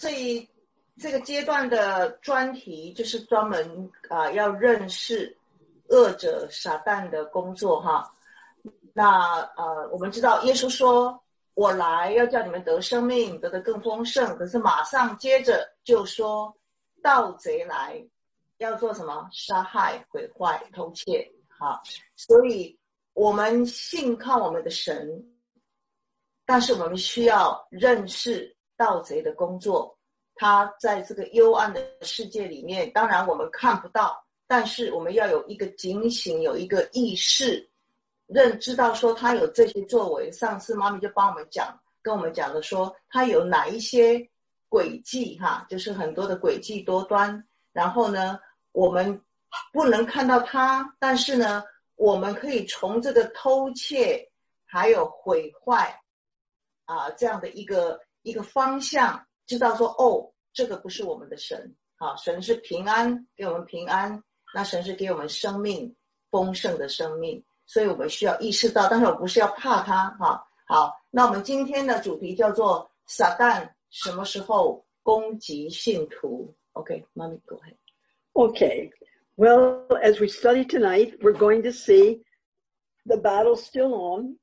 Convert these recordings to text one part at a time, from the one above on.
这个阶段的专题就是专门要认识恶者撒旦的工作哈。那我们知道耶稣说我来要叫你们得生命，得更丰盛，可是马上接着就说盗贼来要做什么？杀害、毁坏、偷窃。好，所以我们信靠我们的神，但是我们需要认识盗贼的工作。他在这个幽暗的世界里面，当然我们看不到，但是我们要有一个警醒，有一个意识，知道说他有这些作为。上次妈咪就帮我们讲，跟我们讲的说他有哪一些诡计哈，就是很多的诡计多端。然后呢，我们不能看到他，但是呢，我们可以从这个偷窃还有毁坏这样的一个方向，知道说这个不是我们的神。好，神是平安，给我们平安，那神是给我们生命，丰盛的生命，所以我们需要意识到，但是我不是要怕他哈。好，那我们今天的主题叫做撒旦什么时候攻击信徒。 OK, Mommy, go ahead. Okay, well, as we study tonight, we're going to see the battle's still on.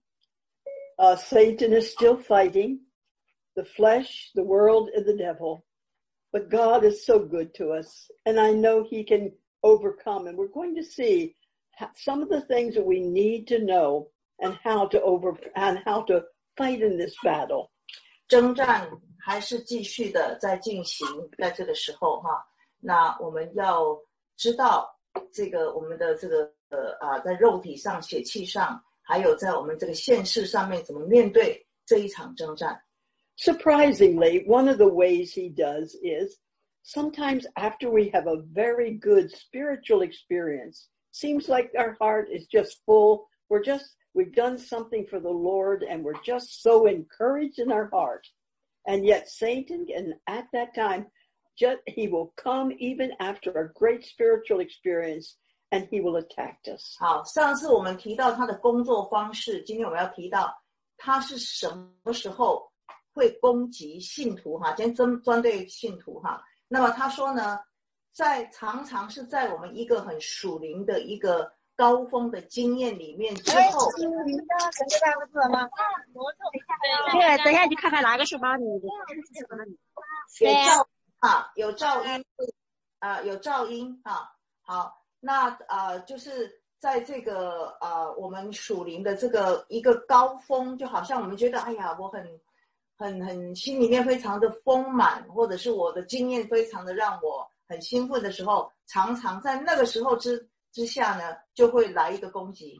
Satan is still fighting the flesh, the world, and the devil. But God is so good to us, and I know he can overcome. And we're going to see some of the things that we need to know and how to fight in this battle. 征战还是继续的在进行，在这个时候哈，那我们要知道这个我们的这个在肉体上、血气上，还有在我们这个现世上面怎么面对这一场征战。 Surprisingly, one of the ways he does is sometimes after we have a very good spiritual experience, seems like our heart is just full. We've done something for the Lord and we're just so encouraged in our heart. And yet Satan, and at that time, he will come even after a great spiritual experience and he will attack us. 好，上次我们提到他的工作方式，今天我们要提到他是什么时候会攻击信徒哈，今天针对信徒哈。那么他说呢，常常是在我们一个很属灵的一个高峰的经验里面之后。 神这3个字吗？对，等一下你去看看哪个是妈咪的。 有噪音有噪音好，那就是在这个我们属灵的这个一个高峰，就好像我们觉得哎呀，我很心里面非常的丰满，或者是我的经验非常的让我很兴奋的时候，常常在那个时候之下呢，就会来一个攻击。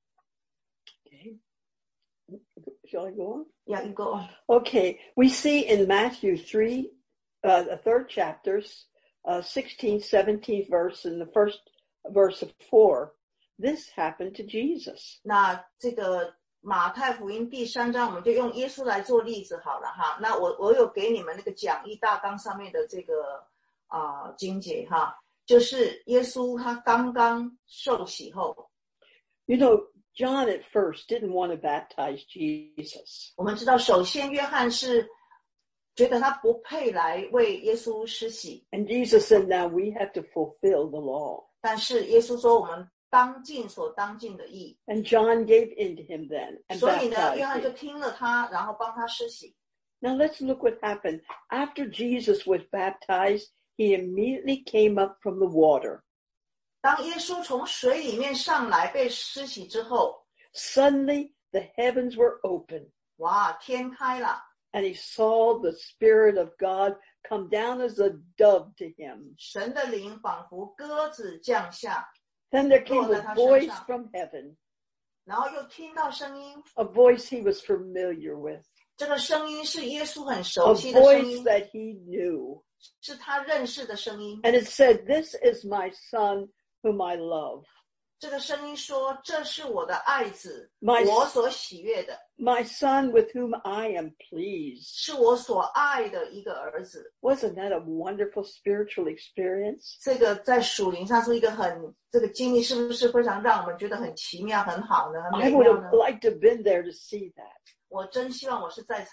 Okay. Shall I go on? Yeah, you go on. Okay, we see in Matthew 3, the third chapters, 16th, 17th verse, and the first verse of 4. This happened to Jesus. 那这个马太福音第3章，我们就用耶稣来做例子好了哈。那我有给你们那个讲义大纲上面的这个经节哈，就是耶稣他刚刚受洗后。 You know, John at first didn't want to baptize Jesus. 我们知道，首先约翰是觉得他不配来为耶稣施洗。 And Jesus said, now we have to fulfill the law. 但是耶稣说，我们当尽所当尽的义。 And John gave in to him then and 所以呢， baptized 约翰就 him. 听了他，然后帮他施洗。 Now let's look what happened. After Jesus was baptized, he immediately came up from the water. 当耶稣从水里面上来被施洗之后， Suddenly the heavens were open. 哇，天开了。 And he saw the Spirit of God come down as a dove to him. 神的灵仿佛鸽子降下。 Then there came a voice from heaven. 然后又听到声音。 A voice he was familiar with. 这个声音是耶稣很 A 熟悉的声音。 voice that he knew. 是他认识的声音。 And it said, this is my son whom I love. 这个声音说，这是我的爱子， My 我所喜悦的， My son with whom I am pleased. 是我所爱的一个儿子。 Wasn't that a wonderful spiritual experience? 这个在属灵上是一个这个经历，是不是非常让我们觉得很奇妙、很好呢？很 I 美 would 妙 have 呢？ liked to have been there to see that. 我真希望我是在场的。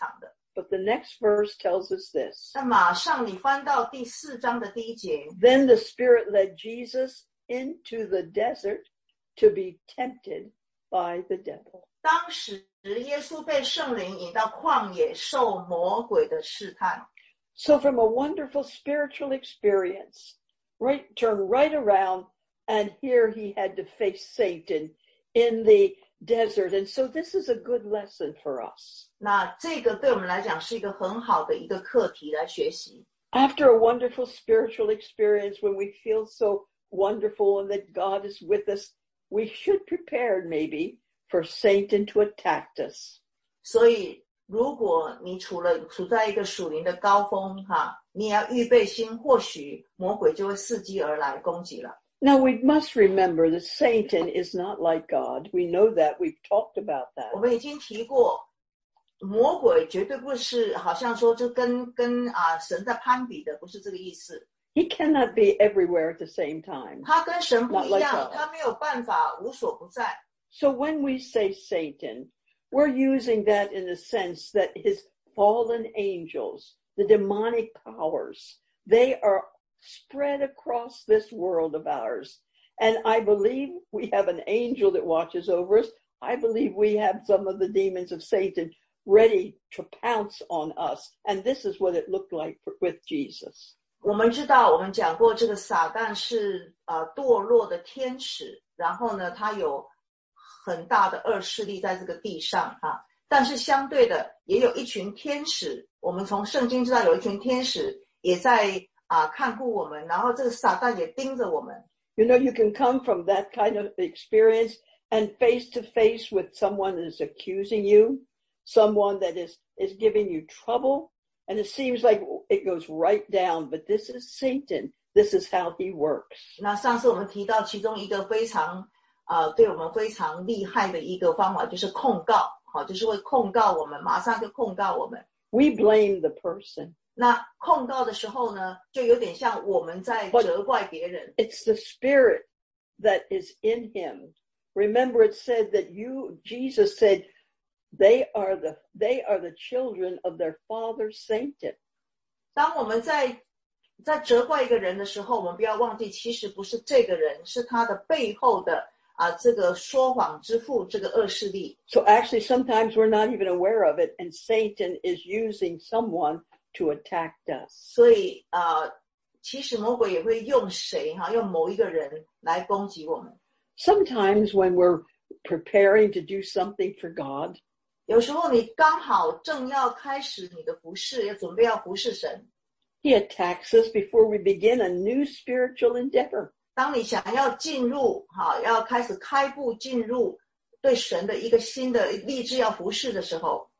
But the next verse tells us this. 那马上你翻到第4章的第1节。 Then the Spirit led Jesus into the desert to be tempted by the devil. 当时耶稣被圣灵引到旷野，受魔鬼的试探。 So from a wonderful spiritual experience, turn right around, and here he had to face Satan in the desert. And so this is a good lesson for us. 那这个对我们来讲是一个很好的一个课题来学习。 After a wonderful spiritual experience, when we feel so wonderful and that God is with us, we should prepare maybe for Satan to attack us. 所以如果你处在一个属灵的高峰你也要预备心，或许魔鬼就会伺机而来攻击了。 Now we must remember that Satan is not like God. We know that. We've talked about that. 我们已经提过，魔鬼绝对不是好像说就跟神在攀比的，不是这个意思。 He cannot be everywhere at the same time. 他跟神不一 Not like 样， God. 他没有办法无所不在。 So when we say Satan, we're using that in the sense that his fallen angels, the demonic powers, they are spread across this world of ours. And I believe we have an angel that watches over us. I believe we have some of the demons of Satan ready to pounce on us. And this is what it looked like with Jesus. 我们知道，我们讲过这个撒旦是堕落的天使，然后呢，他有很大的恶势力在这个地上但是相对的也有一群天使，我们从圣经知道有一群天使也在看顾我们，然后这个撒旦也盯着我们。 You know, you can come from that kind of experience and face to face with someone that is accusing you, someone that is giving you trouble, and it seems like it goes right down, but this is Satan. This is how he works. 那上次我们提到其中一个非常对我们非常厉害的一个方法就是控告，就是会控告我们，马上就控告我们。 We blame the person. 那控告的时候呢，就有点像我们在责怪别人。 It's the spirit that is in him. Remember it said that Jesus said, they are the children of their father Satan. 当我们在责怪一个人的时候，我们不要忘记，其实不是这个人，是他的背后的这个说谎之父，这个恶势力。 So actually sometimes we're not even aware of it, and Satan is using someone to attack us. 所以其实魔鬼也会用谁用某一个人来攻击我们。 Sometimes when we're preparing to do something for God, 有时候你刚好正要开始你的服事，要准备要服事神， he attacks us before we begin a new spiritual endeavor. 当你想要进入要开始开步进入对神的一个新的立志要服事的时候，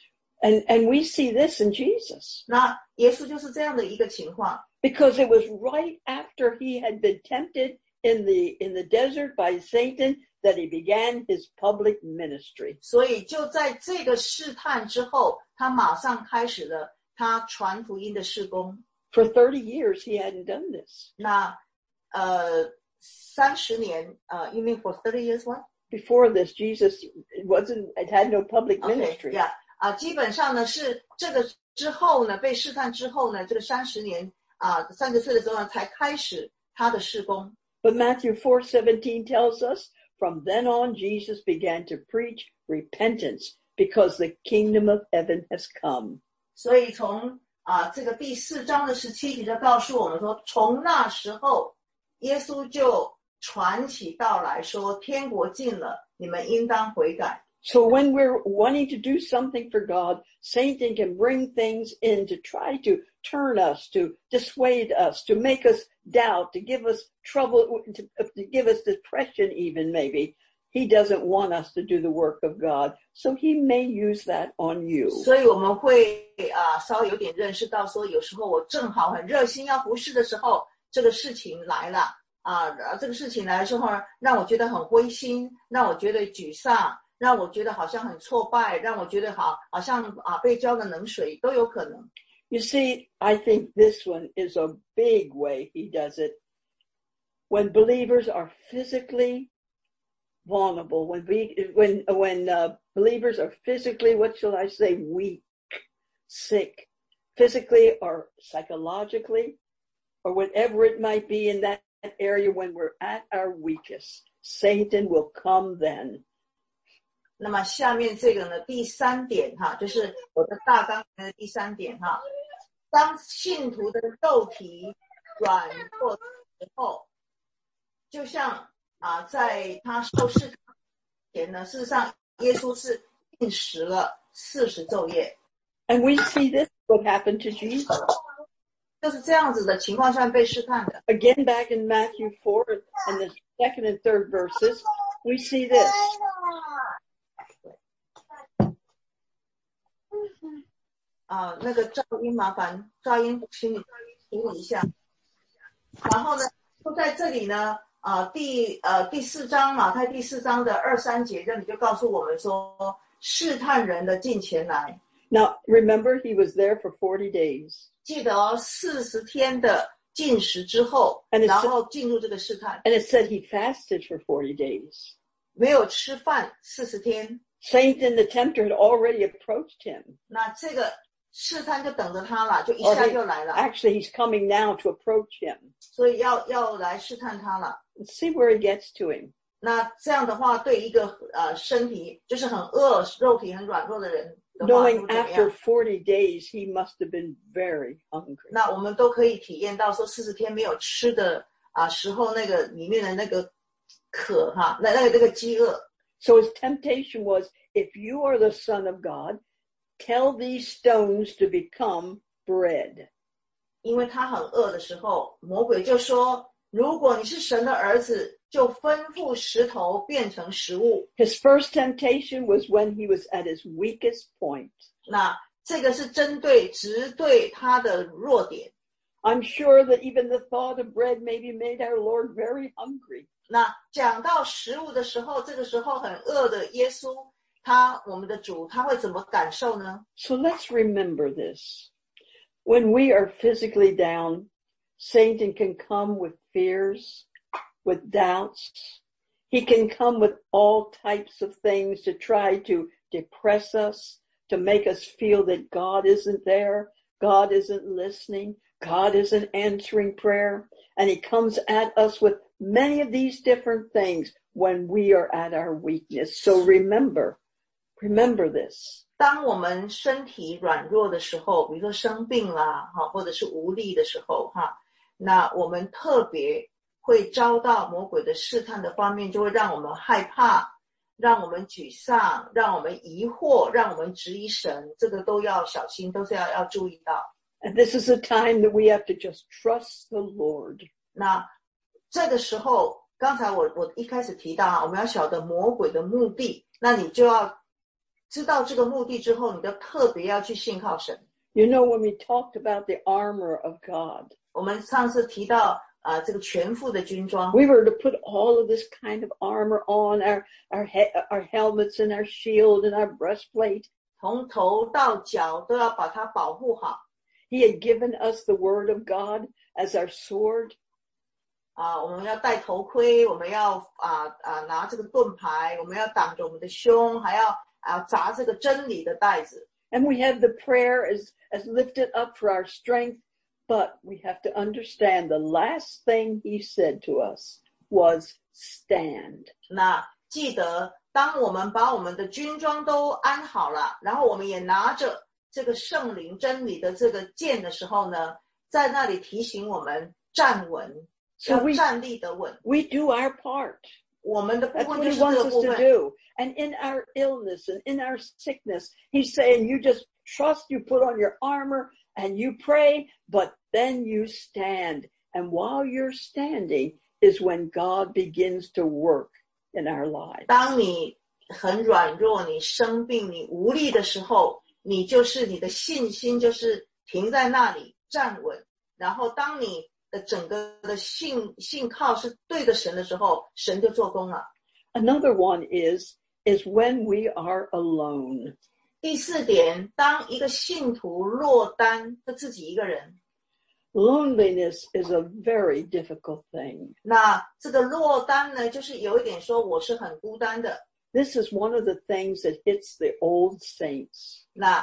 And we see this in Jesus. 那耶稣就是这样的一个情况。 Because it was right after he had been tempted in the desert by Satan that he began his public ministry. 所以就在这个试探之后，他马上开始了他传福音的事工。 For 30 years he hadn't done this. 那30年you mean for 30 years what? Before this, Jesus had no public ministry. Okay, yeah. 基本上呢是这个之后呢，被试探之后呢，这个30年30岁的时候呢，才开始他的事工。 But Matthew 4:17 tells us, from then on Jesus began to preach repentance because the kingdom of heaven has come. 所以从这个第4章的17节就告诉我们说，从那时候耶稣就传起道来说，天国近了，你们应当悔改。 So when we're wanting to do something for God, Satan can bring things in to try to turn us, to dissuade us, to make us doubt, to give us trouble, to give us depression even maybe. He doesn't want us to do the work of God. So he may use that on you. 所以我们会稍微有点认识到说，有时候我正好很热心要服事的时候，这个事情来了这个事情来的时候让我觉得很灰心，让我觉得沮丧，让我觉得好像很挫败，让我觉得好像被浇了冷水都有可能。 You see, I think this one is a big way he does it. When believers are physically vulnerable, when believers are physically, what shall I say, weak, sick, physically or psychologically, or whatever it might be in that area when we're at our weakest, Satan will come then. 那么下面这个呢，第三点哈，就是我的大纲的第三点哈。当信徒的肉体软弱的时候，就像在他受试探前呢，事实上耶稣是禁食了40昼夜。 And we see this what happened to Jesus. 就是这样子的情况下被试探的。 Again, back in Matthew 4, in the second and third verses, we see this. 那个噪音麻烦噪音请你处理一下。然后呢，就在这里呢，第4章马太第4章的2、3节这里就告诉我们说，试探人的近前来。 Now, remember, he was there for 40 days. 记得40天的禁食之后，然后进入这个试探。 And it said he fasted for 40 days. 没有吃饭40天。 Satan, the tempter, had already approached him. 那这个试探就等着他了，就一下就来了。 Actually, he's coming now to approach him. 所以要来试探他了。 Let's see where he gets to him. 那这样的话，对一个身体就是很饿、肉体很软弱的人的话， Knowing after 40 days, he must have been very hungry. 那我们都可以体验到说40天没有吃的时候，那个里面的那个渴哈，那个饥饿。 So his temptation was, if you are the Son of God, tell these stones to become bread. 因为他很饿的时候，魔鬼就说，如果你是神的儿子，就吩咐石头变成食物。 His first temptation was when he was at his weakest point. 那这个是直对他的弱点。 I'm sure that even the thought of bread maybe made our Lord very hungry. 那讲到食物的时候，这个时候很饿的耶稣，我们的主，他会怎么感受呢？ So let's remember this. When we are physically down, Satan can come with fears, with doubts. He can come with all types of things to try to depress us, to make us feel that God isn't there, God isn't listening, God isn't answering prayer. And he comes at us with many of these different things when we are at our weakness. So remember this. 当我们身体软弱的时候，比如说生病啦，或者是无力的时候，那我们特别会遭到魔鬼的试探的方面，就会让我们害怕，让我们沮丧，让我们疑惑，让我们质疑神，这个都要小心，都是要注意到。 And this is a time that we have to just trust the Lord. 那这个时候，刚才我一开始提到我们要晓得魔鬼的目的，那你就要知道这个目的之后，你就特别要去信靠神。 You know, when we talked about the armor of God, 我们上次提到这个全副的军装 we were to put all of this kind of armor on our helmets and our shield and our breastplate. 从头到脚都要把它保护好。 He had given us the word of God as our sword. 我们要戴头盔，我们要拿这个盾牌，我们要挡着我们的胸，还要扎这个真理的带子。 And we have the prayer as lifted up for our strength, but we have to understand the last thing he said to us was stand. 那记得，当我们把我们的军装都安好了，然后我们也拿着这个圣灵真理的这个剑的时候呢，在那里提醒我们站稳，要站立得稳。 We do our part. 我们的部 That's 分 what 就 he 是这 wants 个 us 部 to 分。 do. And in our illness and in our sickness, he's saying you just trust, you put on your armor and you pray, but then you stand. And while you're standing is when God begins to work in our lives. 当你很软弱，你生病，你无力的时候，你的信心就是停在那里站稳。然后当你的整个的信靠是对着神的时候，神就做工了。 Another one is when we are alone. 第4点，当一个信徒落单，就自己一个人。 Loneliness is a very difficult thing. 那这个落单呢，就是有一点说我是很孤单的。 This is one of the things that hits the old saints. 那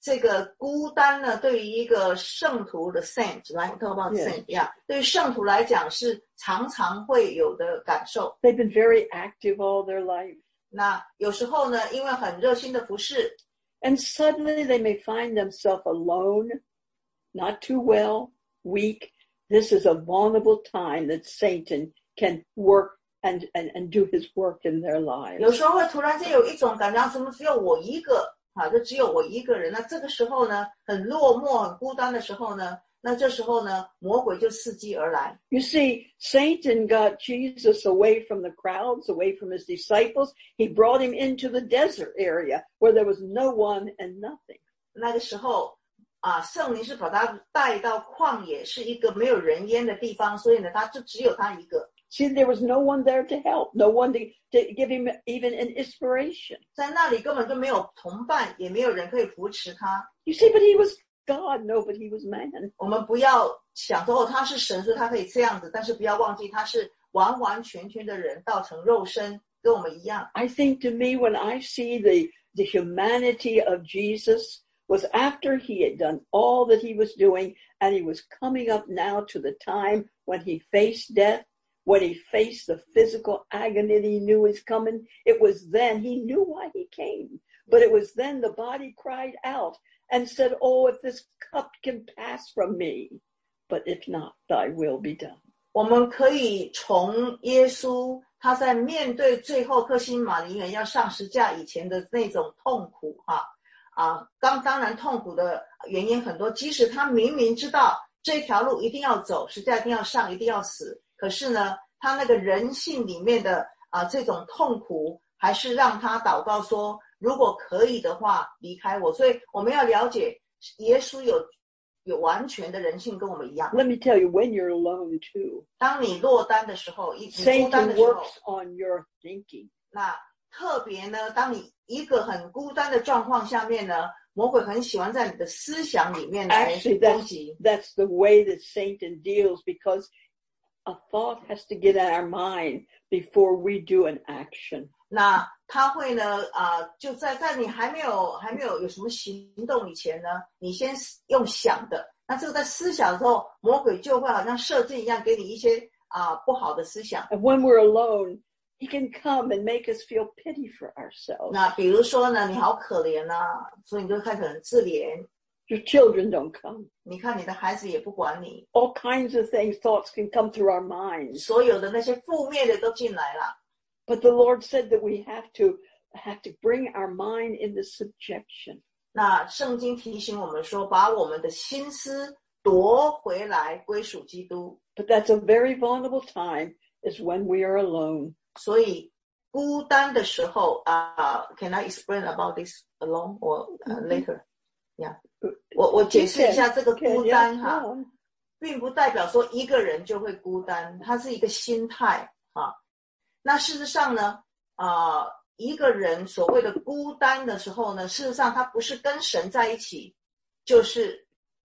这个孤单呢，对于一个圣徒的 saint 来 talk about saint 呀，对于圣徒来讲是常常会有的感受。 They've been very active all their life. 那有时候呢，因为很热心的服侍， And suddenly they may find themselves alone, not too well, weak. This is a vulnerable time that Satan can work and do his work in their lives. 有时候会突然间有一种感觉，怎么只有我一个啊，就只有我一个人。那这个时候呢，很落寞很孤单的时候呢，那这时候呢，魔鬼就伺机而来。 You see, Satan got Jesus away from the crowds, away from his disciples. He brought him into the desert area where there was no one and nothing. 那个时候啊，圣灵是把他带到旷野，是一个没有人烟的地方，所以呢，他就只有他一个。 See, there was no one there to help, no one to give him even an inspiration. 在那里根本就没有同伴，也没有人可以扶持他。 You see, but he was God. No, but he was man. 我们不要想说他是神，所以他可以这样子，但是不要忘记他是完完全全的人，道成肉身，跟我们一样。 I think to me, when I see the humanity of Jesus, was after he had done all that he was doing, and he was coming up now to the time when he faced death, when he faced the physical agony that he knew was coming. It was then he knew why he came, but it was then the body cried out and said, oh, if this cup can pass from me, but if not, thy will be done. 我们可以从耶稣他在面对最后客西马尼园要上十架以前的那种痛苦当然痛苦的原因很多，即使他明明知道这条路一定要走，十架一定要上，一定要死，可是呢，他那个人性里面的这种痛苦，还是让他祷告说，如果可以的话，离开我。所以我们要了解，耶稣有完全的人性，跟我们一样。 Let me tell you, when you're alone too, 当你落单的时候，你孤单 Satan 的时候， works on your thinking. 那特别呢，当你一个很孤单的状况下面呢，魔鬼很喜欢在你的思想里面来 Actually, 攻击。 that's the way that Satan deals, because a thought has to get in our mind before we do an action. 那他会呢就在你还没有有什么行动以前呢，你先用想的，那这个在思想的时候，魔鬼就会好像射箭一样，给你一些不好的思想。 And when we're alone, he can come and make us feel pity for ourselves. 那比如说呢，你好可怜啊，所以你就开始很自怜。 Your children don't come. 你看你的孩子也不管你， All kinds of things, thoughts can come through our minds. 所有的那些负面的都进来了。 But the Lord said that we have to bring our mind into subjection. 那圣经提醒我们说，把我们的心思夺回来，归属基督。 But that's a very vulnerable time, is when we are alone. 所以孤单的时候can I explain about this alone or later? Yeah. 我解释一下这个孤单并不代表说一个人就会孤单，它是一个心态那事实上呢一个人所谓的孤单的时候呢，事实上他不是跟神在一起，就是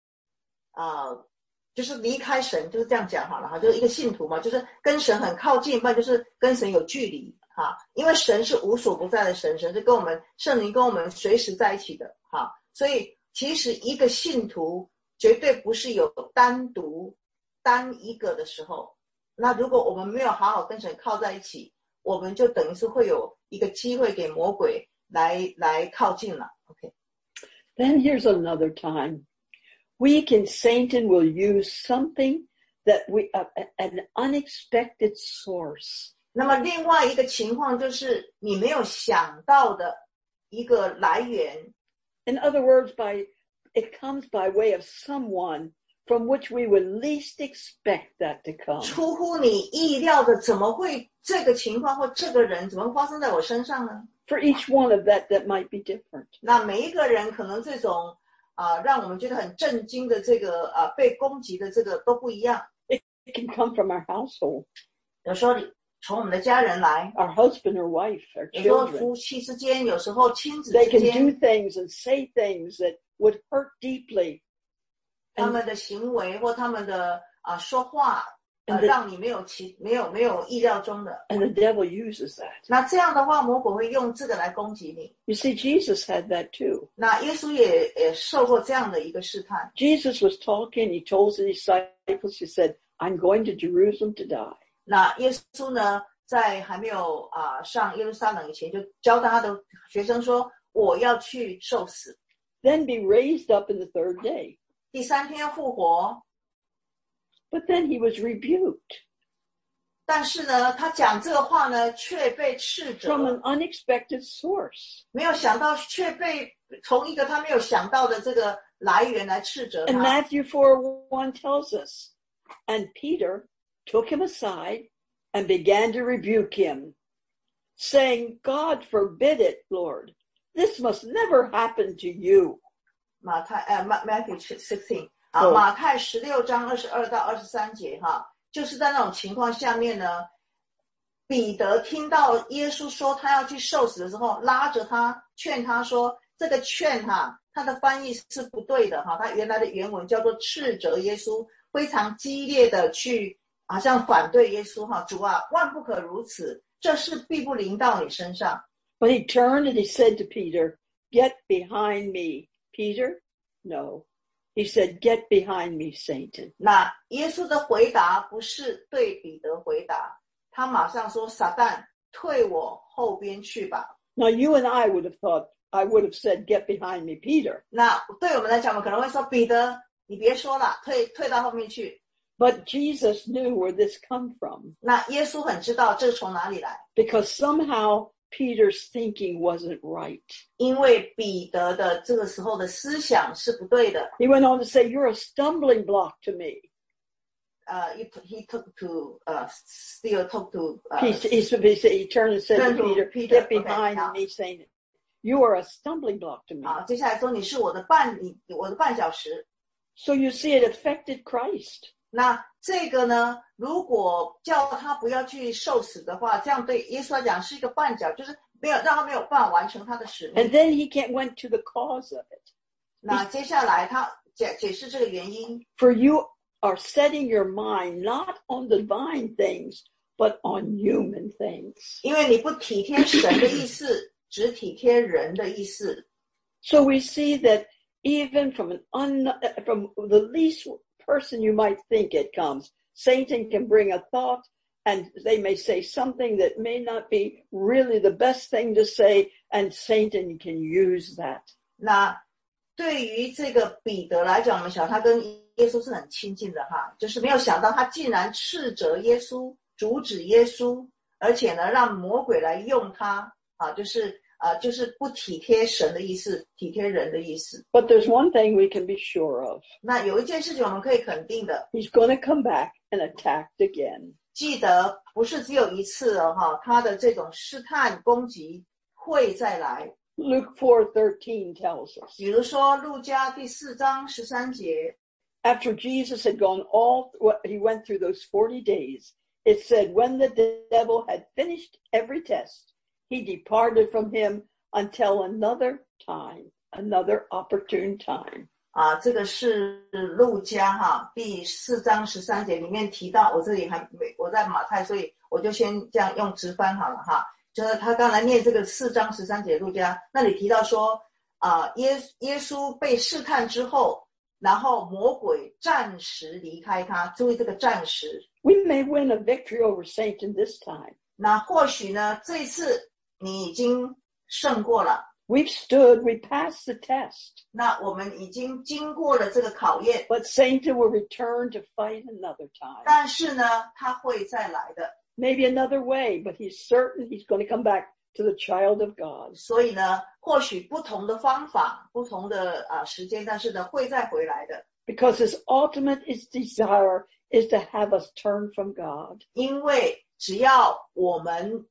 离开神，就是这样讲好了就是一个信徒嘛，就是跟神很靠近，不然就是跟神有距离因为神是无所不在的神，神是跟我们圣灵跟我们随时在一起的所以其实一个信徒绝对不是有单一个的时候。那如果我们没有好好跟神靠在一起，我们就等于是会有一个机会给魔鬼来靠近了。 OK. Then here's another time. Satan will use something that an unexpected source. 那么另外一个情况就是你没有想到的一个来源。 In other words, it comes by way of someone from which we would least expect that to come. 出乎你意料的，怎么会这个情况或这个人怎么会发生在我身上呢？ For each one of that might be different. 那每一个人可能这种让我们觉得很震惊的这个被攻击的这个都不一样。 It can come from our household. 有时候从我们的家人来， our husband or wife, our 有时候 children. 夫妻之间，有时候亲子 They 之 can do 间， things and say things that would hurt deeply. 他们的行为或他们的说话让你没有意料中的。 And the devil uses that. 那这样的话，魔鬼会用这个来攻击你。 You see, Jesus had that too. 那耶稣也受过这样的一个试探。 Jesus was talking. He told the disciples, he said, I'm going to Jerusalem to die. 那耶稣呢，在还没有上耶路撒冷以前，就教他的学生说，我要去受死， Then be raised up in the third day. 第3天要复活。 But then he was rebuked 但是呢，他讲这个话呢，却被斥责， from an unexpected source. 没有想到，却被从一个他没有想到的这个来源来斥责 And 他。 Matthew 4:1 tells us, and Peter took him aside and began to rebuke him, saying, God forbid it, Lord. This must never happen to you. Matthew 16 哦马太16章22到23节就是在那种情况下面呢，彼得听到耶稣说他要去受死的时候，拉着他劝他说，这个劝他的翻译是不对的他原来的原文叫做斥责耶稣，非常激烈的去好像反对耶稣主啊，万不可如此，这事必不临到你身上。 But he turned and he said to Peter, Get behind me, Peter. No. He said, Get behind me, Satan. 那耶稣的回答不是对彼得回答，他马上说，撒旦，退我后边去吧。 Now you and I would have thought, I would have said, Get behind me, Peter. 那对我们来讲，我们可能会说，彼得，你别说了，退到后面去。 But Jesus knew where this come from. 那耶稣很知道这是从哪里来， Because somehow Peter's thinking wasn't right. 因为彼得的这个时候的思想是不对的。 He went on to say, You're a stumbling block to me. He took to still talk to He turned and said Turn to to Peter, Peter, Get behind okay, me, saying, You are a stumbling block to me. 接下来说你是我的绊脚石。 So you see, it affected Christ. 那这个呢，如果叫他不要去受死的话，这样对耶稣来讲是一个绊脚，就是让他没有办法完成他的使命。 And then he went to the cause of it. 那接下来他解释这个原因。 For you are setting your mind not on divine things, but on human things. 因为你不体贴神的意思，只体贴人的意思。 So we see that even from the least person you might think it comes, Satan can bring a thought and they may say something that may not be really the best thing to say, and Satan can use that. 那对于这个彼得来讲，我们想他跟耶稣是很亲近的就是没有想到他竟然斥责耶稣，阻止耶稣，而且呢让魔鬼来用他就是不体贴神的意思，体贴人的意思。 But there's one thing we can be sure of. 那有一件事情我们可以肯定的， He's going to come back and attack again. 记得不是只有一次他的这种试探攻击会再来。 Luke 4:13 tells us. 比如说路加第4章13节， After Jesus had he went through those 40 days, it said, when the devil had finished every test, he departed from him until another opportune time. 这个是路加第4章13节里面提到，我这里我在马太，所以我就先这样用直翻好了就是他刚才念这个4章13节路加那里提到说耶稣被试探之后，然后魔鬼暂时离开他，注意这个暂时。 We may win a victory over Satan this time. 那或许呢，这一次你已经胜过了。 We passed the test. 那我们已经经过了这个考验。 But Satan will return to fight another time. 但是呢，他会再来的。 Maybe another way, but he's certain he's going to come back to the child of God. 所以呢，或许不同的方法，不同的时间，但是呢，会再回来的。 Because his ultimate desire is to have us turn from God. 因为只要我们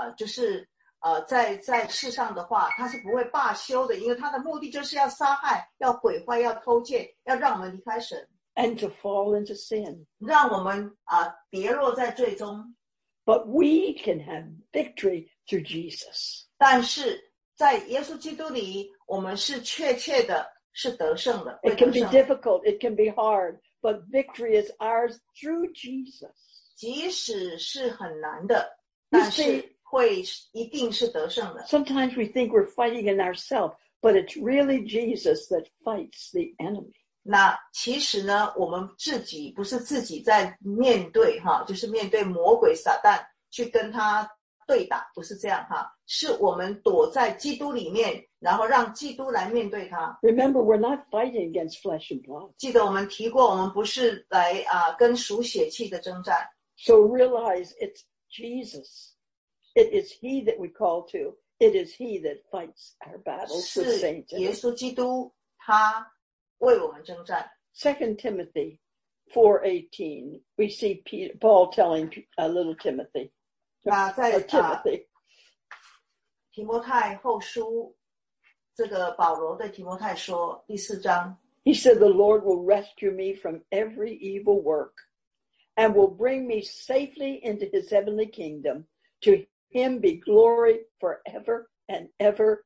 在世上的话，他是不会罢休的，因为他的目的就是要杀害、要毁坏、要偷窃，要让我们离开神， And to fall into sin. 让我们跌落在罪中。 But we can have victory through Jesus. 但是在耶稣基督里，我们是确切的，是得胜的。 It can be difficult, it can be hard, but victory is ours through Jesus. 即使是很难的，但是一定是得胜的。 Sometimes we think we're fighting in ourselves, but it's really Jesus that fights the enemy. 那其实呢，我们不是自己在面对就是面对魔鬼撒旦去跟他对打，不是这样是我们躲在基督里面，然后让基督来面对他。 Remember, we're not fighting against flesh and blood. 记得我们提过，我们不是来跟属血气的征战。 So realize it's Jesus. It is He that we call to. It is He that fights our battles with Satan. 是耶稣基督，他为我们征战。 2 Timothy 4:18, we see Paul telling little Timothy. 那在 Timothy. 提摩太后书，这个保罗对提摩太说，第4章 He said, the Lord will rescue me from every evil work and will bring me safely into His heavenly kingdom. To Him be glory forever and ever.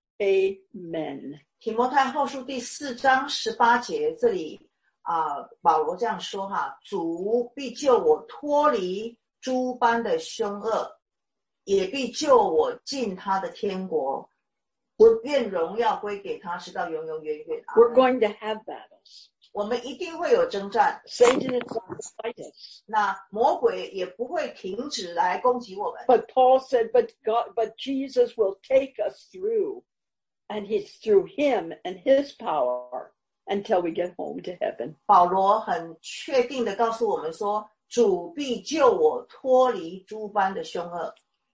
Amen. 提摩太后书第4章18节，这里保罗这样说主必救我脱离诸般的凶恶，也必救我进他的天国。愿荣耀归给他，直到永永远远。 We're going to have battles. 我们一定会有征战。 Satan is going to fight us. 那魔鬼也不会停止来攻击我们。 But Paul said, but Jesus will take us through, and it's through Him and His power until we get home to heaven. 保罗很确定的告诉我们说，主必救我脱离诸般的凶恶。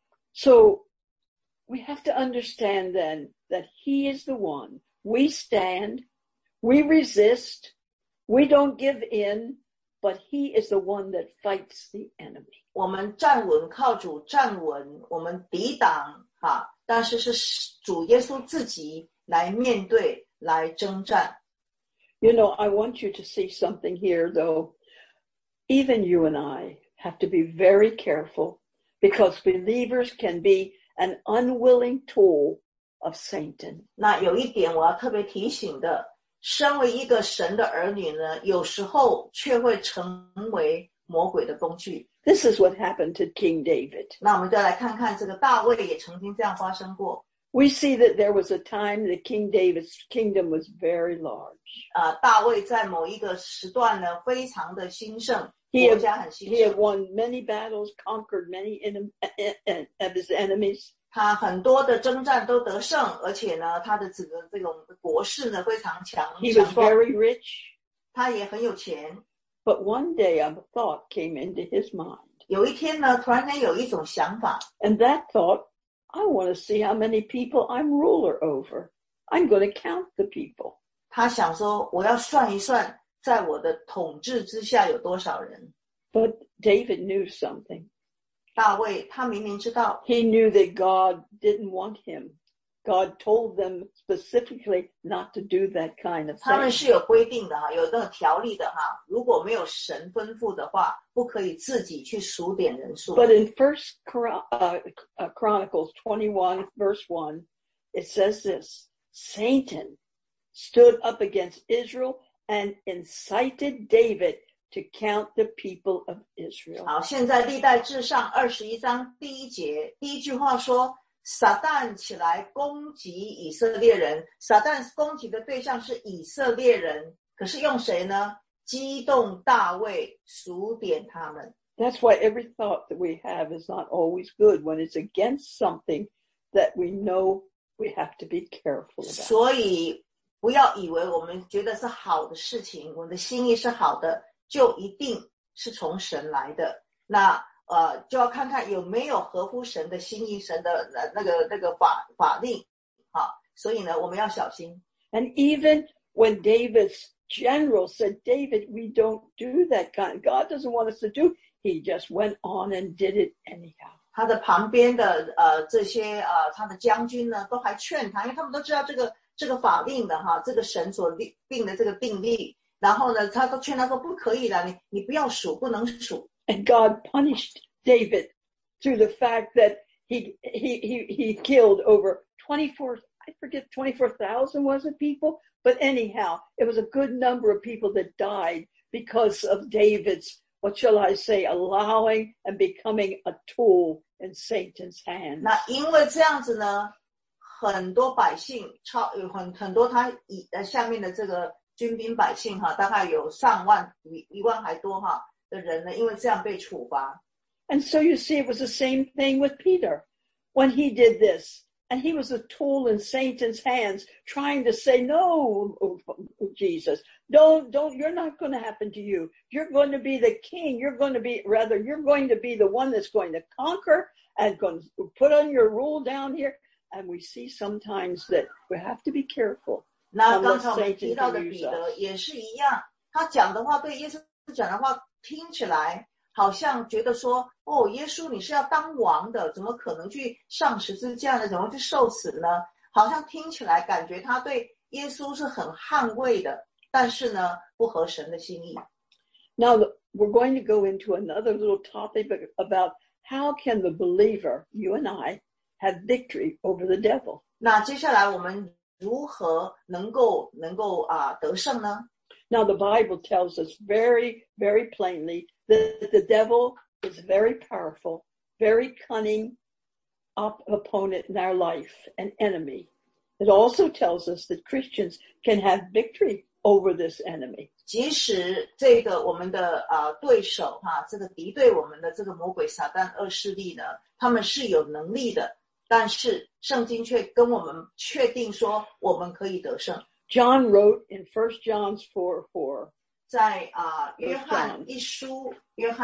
So we have to understand then that He is the one. We stand, we resist, we don't give in, but He is the one that fights the enemy. 我们站稳，靠主站稳，我们抵挡但是是主耶稣自己来面对，来征战。 You know, I want you to see something here, though. Even you and I have to be very careful, because believers can be an unwilling tool of Satan. 那有一点我要特别提醒的，身为一个神的儿女呢，有时候却会成为魔鬼的工具。 This is what happened to King David. 那我们再来看看这个大卫也曾经这样发生过。 We see that there was a time that King David's kingdom was very large. 大卫在某一个时段呢，非常的兴盛，国家很兴盛。 He had won many battles, conquered many of his enemies. 他很多的征战都得胜，而且呢，他的整个这种国势呢非常强。 He was very rich. 他也很有钱。 But one day a thought came into his mind. 有一天呢，突然间有一种想法。 And that thought, I want to see how many people I'm ruler over. I'm going to count the people. 他想说，我要算一算，在我的统治之下有多少人。 But David knew something. 大卫他明明知道 He knew that God didn't want him. God told them specifically not to do that kind of 他们 thing. 是有规定的有那个条例的如果没有神吩咐的话，不可以自己去数点人数。 But in First Chronicles 21, verse 1, it says this: Satan stood up against Israel and incited David to count the people of Israel. 好，现在历代志上21章第1节，第一句话说，撒旦起来攻击以色列人。撒旦攻击的对象是以色列人，可是用谁呢？激动大卫数点他们。 That's why every thought that we have is not always good when it's against something that we know we have to be careful about. 所以不要以为我们觉得是好的事情，我们的心意是好的，就一定是从神来的。那就要看看有没有合乎神的心意，神的那个法令所以呢，我们要小心。 And even when David's general said, David, we don't do that kind. God doesn't want us to do. He just went on and did it anyhow. 他的旁边的这些他的将军呢，都还劝他，因为他们都知道这个法令的这个神所定的这个定例。然后呢，他都劝他说不可以的，你不要数，不能数。 And God punished David through the fact that he killed over 24,000 was it people? But anyhow, it was a good number of people that died because of David's, what shall I say, allowing and becoming a tool in Satan's hands. 那因为这样子呢，很多百姓很多他下面的这个军兵百姓哈，大概有上万一万还多哈的人呢，因为这样被处罚。 And so you see, it was the same thing with Peter when he did this. And he was a tool in Satan's hands trying to say, no, Jesus, don't, you're not going to happen to you. You're going to be the king. You're going to be the one that's going to conquer and going to put on your rule down here. And we see sometimes that we have to be careful. 那刚才我们提到的彼得也是一样，他讲的话对耶稣讲的话听起来好像觉得说，哦，耶稣你是要当王的，怎么可能去上十字架呢？怎么去受死呢？好像听起来感觉他对耶稣是很捍卫的，但是呢，不合神的心意。 Now we're going to go into another little topic about how can the believer, you and I, have victory over the devil. 那接下来我们如何能够得胜呢？ Now the Bible tells us very, very plainly that the devil is very powerful, very cunning opponent in our life, an enemy. It also tells us that Christians can have victory over this enemy. 即使这个我们的对手这个敌对我们的这个魔鬼撒旦恶势力呢，他们是有能力的，但是圣经却跟我们确定说我们可以得胜。 John wrote in 1 John 4:4. 在约翰一书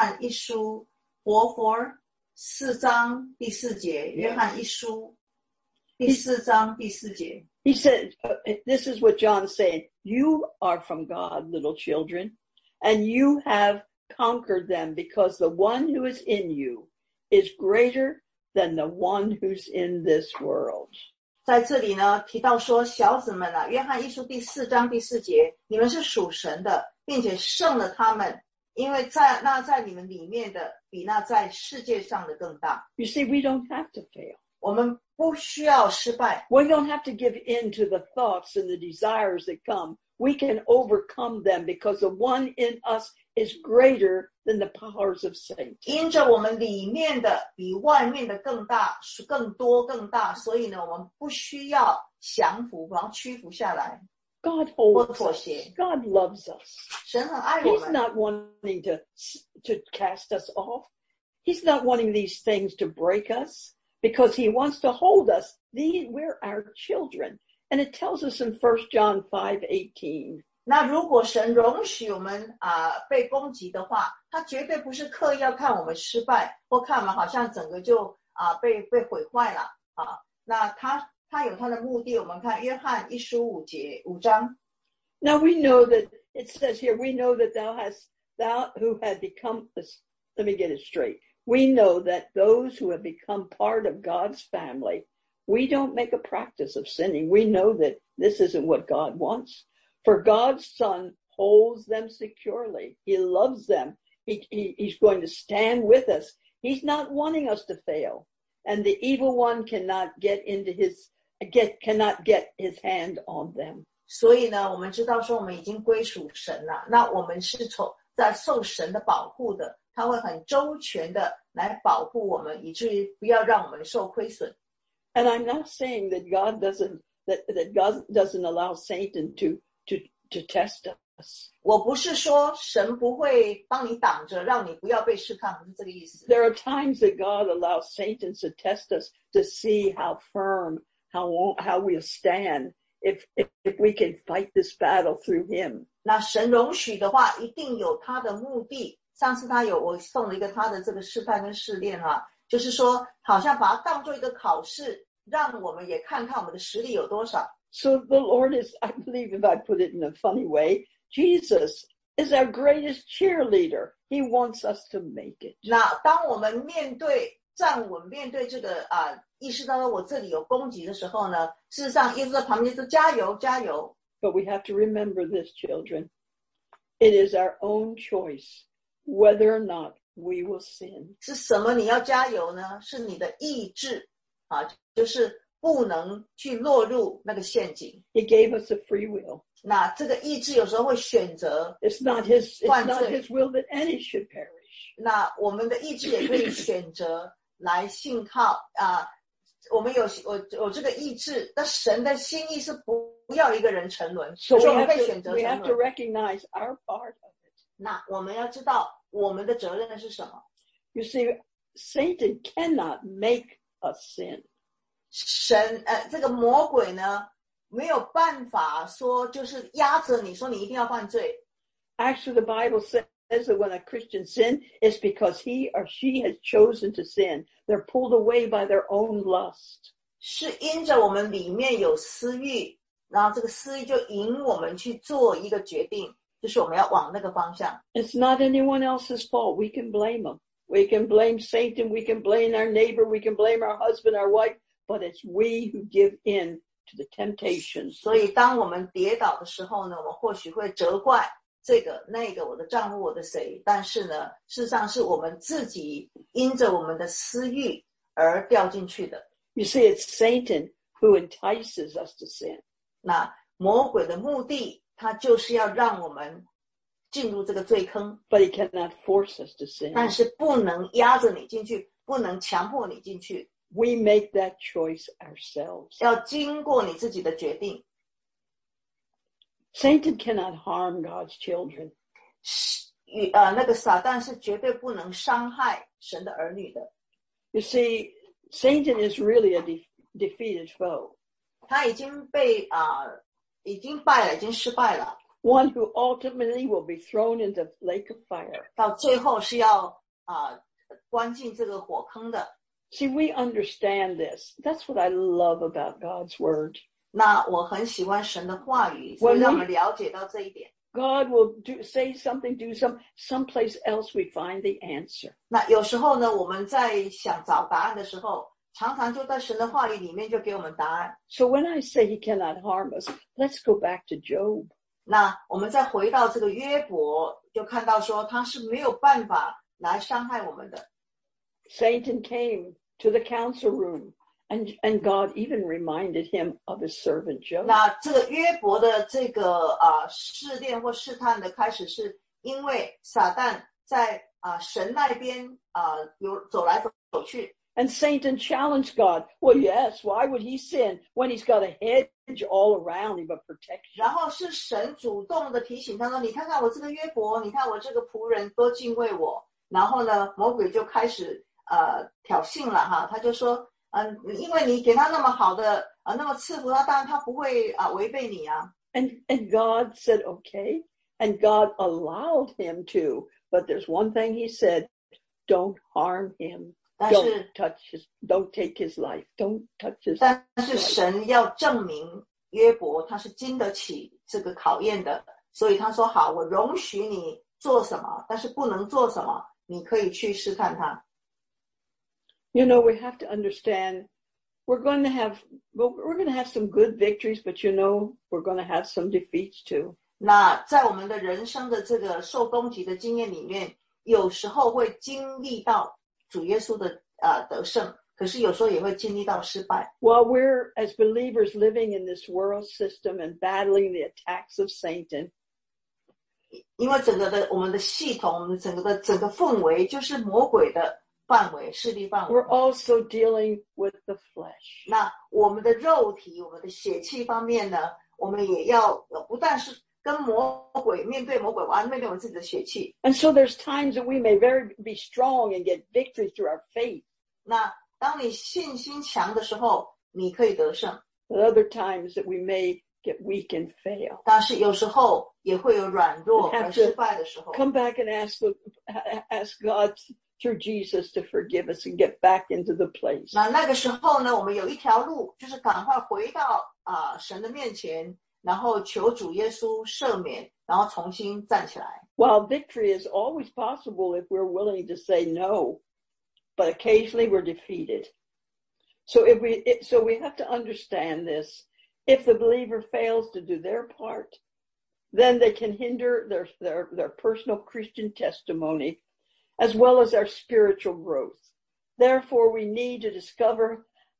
4章第4节，约翰一书第4章第4节。 He said, this is what John's saying. You are from God, little children, and you have conquered them because the one who is in you is greater than the one who's in this world. 在这里呢，提到说，小子们啊，约翰一书第4章第4节，你们是属神的，并且胜了他们，因为在你们里面的，比那在世界上的更大。 You see, we don't have to fail. 我们不需要失败。 We don't have to give in to the thoughts and the desires that come. We can overcome them because the one in us is greater than the powers of Satan. 因着我们里面的比外面的更大，更多更大，所以呢，我们不需要降服，然后屈服下来。 God holds us. 妥协。 God loves us. 神很爱我 He's 们。 not wanting to cast us off. He's not wanting these things to break us because he wants to hold us. We're our children. And it tells us in 1 John 5:18. 那如果神容许我们被攻击的话，他绝对不是刻意要看我们失败，或看我们好像整个就被毁坏了那他有他的目的。我们看约翰一书5章。 Now we know that it says here, we know that thou who had become, let me get it straight. We know that those who have become part of God's family, we don't make a practice of sinning. We know that this isn't what God wants. For God's Son holds them securely. He loves them. He's going to stand with us. He's not wanting us to fail. And the evil one cannot get his hand on them. 所以呢，我们知道说我们已经归属神了，那我们是在受神的保护的，他会很周全的来保护我们，以至于不要让我们受亏损。 And I'm not saying that God doesn't allow Satan to test us. 我不是说神不会帮你挡着，让你不要被试探，不是这个意思。 There are times that God allows Satan to test us to see how firm, how we'll stand if we can fight this battle through him. 那神容许的话，一定有他的目的。上次我送了一个他的这个试探跟试炼就是说好像把它当作一个考试，让我们也看看我们的实力有多少。 So the Lord is, I believe if I put it in a funny way, Jesus is our greatest cheerleader. He wants us to make it. 那当我们站稳面对这个意识到说我这里有攻击的时候呢，事实上耶稣在旁边说加油加油。 But we have to remember this, children. It is our own choice whether or not we will sin. 是什么你要加油呢？是你的意志就是不能去落入那个陷阱。 He gave us a free will. 那这个意志有时候会选择 It's not his 犯罪。 will that any should perish. 那我们的意志也可以选择来信靠我们有这个意志，但神的心意是不要一个人沉沦， So 所以 we 我们 have 可以选择 to 沉 recognize 沦。 our part of it. 那我们要知道我们的责任是什么。 You see, Satan cannot make us sin. 这个魔鬼呢，没有办法说就是压着你说你一定要犯罪。 Actually, the Bible says that when a Christian sin, it's because he or she has chosen to sin. They're pulled away by their own lust. 是因着我们里面有私欲，然后这个私欲就引我们去做一个决定，就是我们要往那个方向。 It's not anyone else's fault. We can blame them. We can blame Satan. We can blame our neighbor. We can blame our husband, our wife. But it's we who give in to the temptations. 所以当我们跌倒的时候呢，我们或许会责怪这个那个我的丈夫我的谁，但是呢，事实上是我们自己因着我们的私欲而掉进去的。 You see, it's Satan who entices us to sin. 那魔鬼的目的，他就是要让我们进入这个罪坑， But he cannot force us to sin. 但是不能压着你进去，不能强迫你进去， We make that choice ourselves. 要经过你自己的决定。 Satan cannot harm God's children. 那个撒旦是绝对不能伤害神的儿女的。 You see, Satan is really a defeated foe. 他已经被已经败了，已经失败了， One who ultimately will be thrown into the lake of fire. 到最后是要关进这个火坑的。 See, we understand this. That's what I love about God's word. 那我很喜欢神的话语，所以让我们了解到这一点。 God will say something, do someplace else we find the answer. 那有时候呢，我们在想找答案的时候，常常就在神的话语里面就给我们答案。 So when I say he cannot harm us, let's go back to Job. 那我们再回到这个约伯，就看到说他是没有办法来伤害我们的。 Satan came to the council room, and God even reminded him of his servant Job. 那这个约伯的这个试炼或试探的开始，是因为撒旦在神那边有走来走去。 And Satan challenged God. Well, yes, why would he sin when he's got a hedge all around him of protection? 然后是神主动的提醒他说：“你看看我这个约伯，你看我这个仆人多敬畏我。”然后呢，魔鬼就开始挑衅了哈，他就说：“因为你给他那么好的那么赐福他，当然他不会违背你啊。” And God said, okay. And God allowed him to. But there's one thing he said, don't harm him. Don't take his life. Don't touch his life. 但是神要证明约伯他是经得起这个考验的，所以他说好，我容许你做什么，但是不能做什么，你可以去试探他。 You know, we have to understand we're going to have some good victories, but you know, we're going to have some defeats too. 那在我们的人生的这个受攻击的经验里面，有时候会经历到主耶稣的得胜，可是有时候也会经历到失败。 While we're as believers living in this world system and battling the attacks of Satan, 因为整个我们的系统，我们整个氛围就是魔鬼的范围，势力范围。 we're also dealing with the flesh. 那我们的肉体，我们的血气方面呢，我们也要不但是跟魔鬼面对魔鬼，我要面对我们自己的血气。 And so there's times that we may be strong and get victory through our faith. 那当你信心强的时候，你可以得胜。 But other times that we may get weak and fail. 但是有时候也会有软弱而失败的时候。 Come back and ask God through Jesus to forgive us and get back into the place. 那个时候呢，我们有一条路，就是赶快回到神的面前，然后求主耶稣赦免，然后重新站起来。 While victory is always possible if we're willing to say no, but occasionally we're defeated. So we have to understand this. If the believer fails to do their part, then they can hinder their personal Christian testimony as well as our spiritual growth. Therefore, we need to discover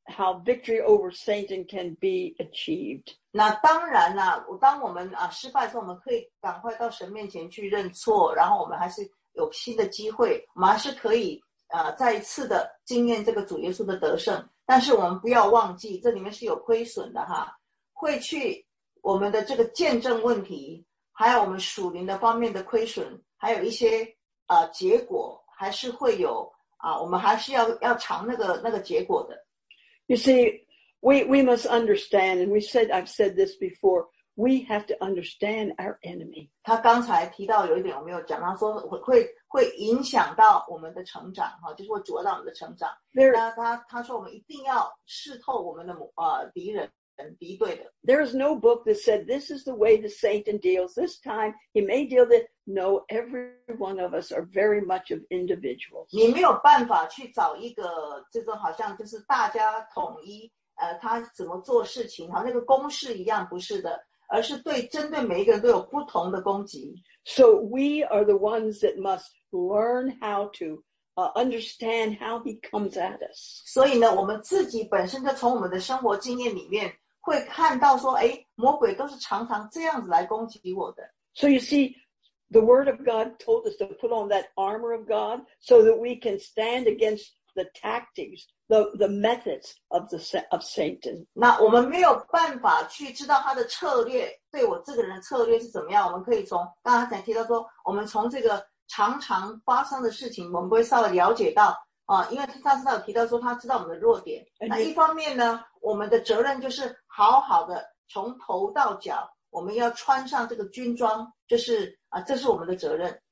how victory over Satan can be achieved. 那当然啦，当我们失败的时候，我们可以赶快到神面前去认错，然后我们还是有新的机会，我们还是可以再一次的经验这个主耶稣的得胜。但是我们不要忘记，这里面是有亏损的哈，会去我们的这个见证问题，还有我们属灵的方面的亏损，还有一些结果，还是会有我们还是要尝那个结果的。 You see, we must understand, and I've said this before, we have to understand our enemy. 他刚才提到有一点我没有讲，他说会影响到我们的成长哈，就是会阻碍到我们的成长。那他说我们一定要视透我们的敌人。敌对的。 There is no book that said this is the way the Satan deals. This time he may deal that. No, every one of us are very much of individuals. 你没有办法去找一个这种好像就是大家统一他怎么做事情，好像那个公式一样，不是的，而是针对每一个人都有不同的攻击。 So we are the ones that must learn how to understand how he comes at us. 所以呢，我们自己本身就从我们的生活经验里面会看到说，魔鬼都是常常这样子来攻击我的。 So you see, the Word of God told us to put on that armor of God so that we can stand against the tactics, the methods of Satan. 那我们没有办法去知道他的策略，对我这个人的策略是怎么样。我们可以从刚才提到说，我们从这个常常发生的事情，我们会稍微了解到因为上次他有提到说他知道我们的弱点。那一方面呢，我们的责任就是好好的从头到脚，我们要穿上这个军装，就是这是我们的责任。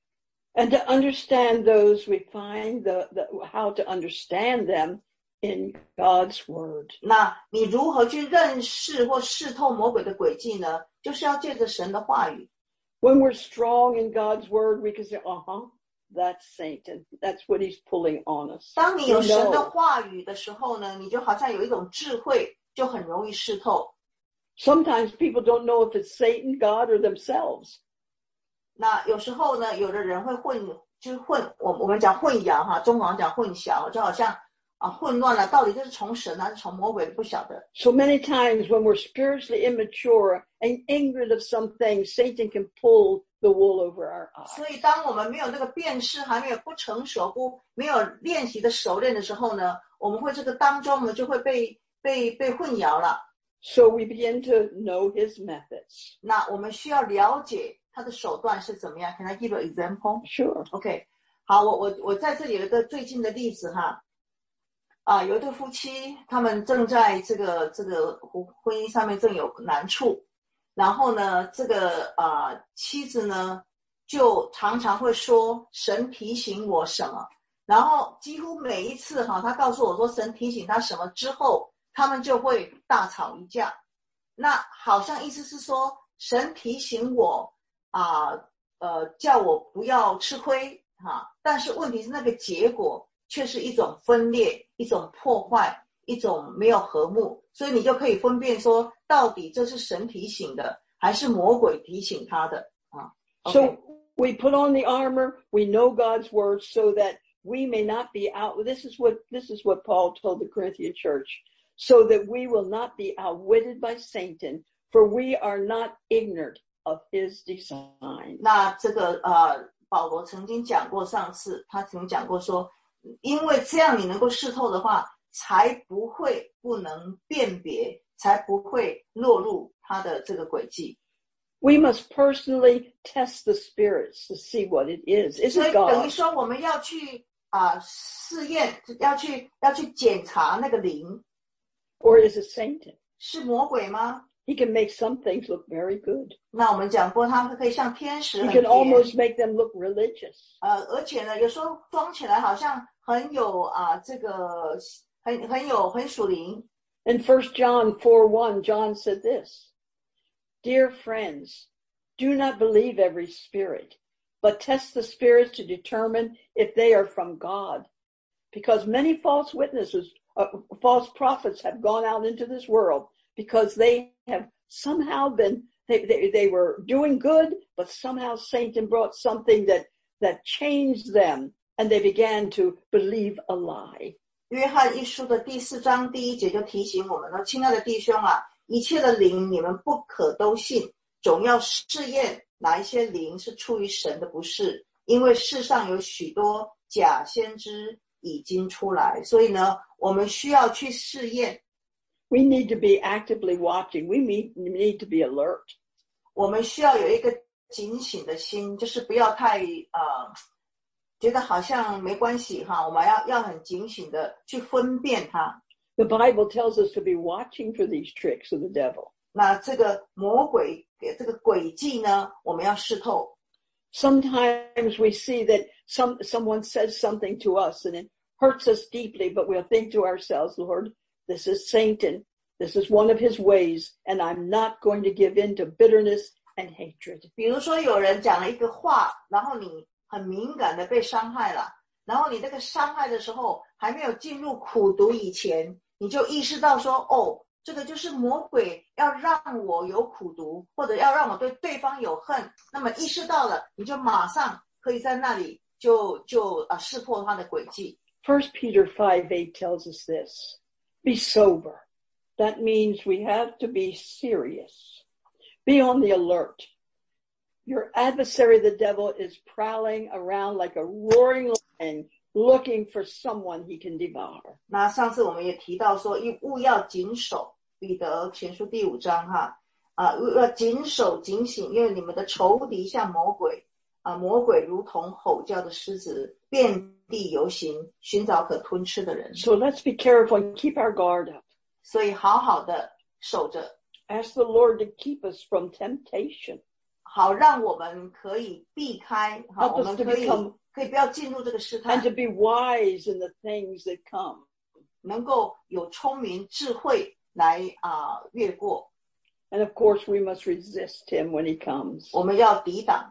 And to understand those, we find how to understand them in God's Word. 那你如何去认识或视透魔鬼的诡计呢？就是要借着神的话语。 When we're strong in God's Word, we can say, that's Satan. That's what he's pulling on us. 当你有神的话语的时候呢，你就好像有一种智慧，就很容易视透。 Sometimes people don't know if it's Satan, God, or themselves. 那有时候呢，有的人会我们讲混淆哈，中国讲混淆，就好像混乱了，到底这是从神还是从魔鬼，不晓得。 So many times when we're spiritually immature and ignorant of some things, Satan can pull the wool over our eyes. 所以当我们没有那个辨识，还没有不成熟，没有练习的熟练的时候呢，我们会这个当中我们就会被混淆了。 So we begin to know his methods. 那我们需要了解他的手段是怎么样。Can I give an example? Sure. OK. 好，我在这里有一个最近的例子哈。有一对夫妻，他们正在这个婚姻上面正有难处，然后呢，这个妻子呢就常常会说神提醒我什么，然后几乎每一次他告诉我说神提醒他什么之后，他们就会大吵一架。那好像意思是说神提醒我叫我不要吃亏但是问题是那个结果却是一种分裂，一种破坏，一种没有和睦，所以你就可以分辨说到底这是神提醒的还是魔鬼提醒他的 Okay. So we put on the armor, we know God's word so that we may not be out. This is what Paul told the Corinthian church, so that we will not be outwitted by Satan, for we are not ignorant of his design. 那这个保罗曾经讲过，上次他曾经讲过说，因为这样你能够视透的话，才不会不能辨别，才不会落入他的这个诡计。 We must personally test the spirits to see what it is. Is it God? 所以等于说我们要去试验，要去检查那个灵。 Or is it Satan? 是魔鬼吗？ He can make some things look very good. 那我们讲过，他可以像天使 He 很 can 甜 almost make them look religious. 而且呢，有时候装起来好像很有这个很属灵。 In 1 John 4:1, John said this, Dear friends, do not believe every spirit, but test the spirits to determine if they are from God. Because many false prophets have gone out into this world because they have somehow they were doing good, but somehow Satan brought something that changed them and they began to believe a lie. 约翰一书的第4章第1节就提醒我们了，亲爱的弟兄啊，一切的灵你们不可都信，总要试验哪一些灵是出于神的不是，因为世上有许多假先知已经出来。所以呢，我们需要去试验。 We need to be actively watching. We need to be alert. 我们需要有一个警醒的心，就是不要太觉得好像没关系哈，我们要很警醒的去分辨它。 The Bible tells us to be watching for these tricks of the devil. 那这个魔鬼这个诡计呢，我们要试透。 Sometimes we see that someone says something to us and it hurts us deeply, but we'll think to ourselves, Lord, this is Satan. This is one of his ways, and I'm not going to give in to bitterness and hatred. 比如说有人讲了一个话，然后你很敏感的被伤害了，然后你这个伤害的时候还没有进入苦毒以前，你就意识到说，哦，这个就是魔鬼要让我有苦毒，或者要让我对对方有恨。那么意识到了，你就马上可以在那里就识破他的诡计。 1 Peter 5:8 tells us this. Be sober. That means we have to be serious. Be on the alert. Your adversary, the devil, is prowling around like a roaring lion, looking for someone he can devour. 那上次我们也提到说，务要谨守，彼得前书第5章哈，要谨守警醒，因为你们的仇敌像魔鬼，魔鬼如同吼叫的狮子，遍地游行，寻找可吞吃的人。 So let's be careful and keep our guard up. 所以好好的守着。 Ask the Lord to keep us from temptation. 好让我们可以避开，好，我们可以不要进入这个试探。 And to be wise in the things that come. 能够有聪明智慧来越过。 And of course we must resist him when he comes. 我们要抵挡。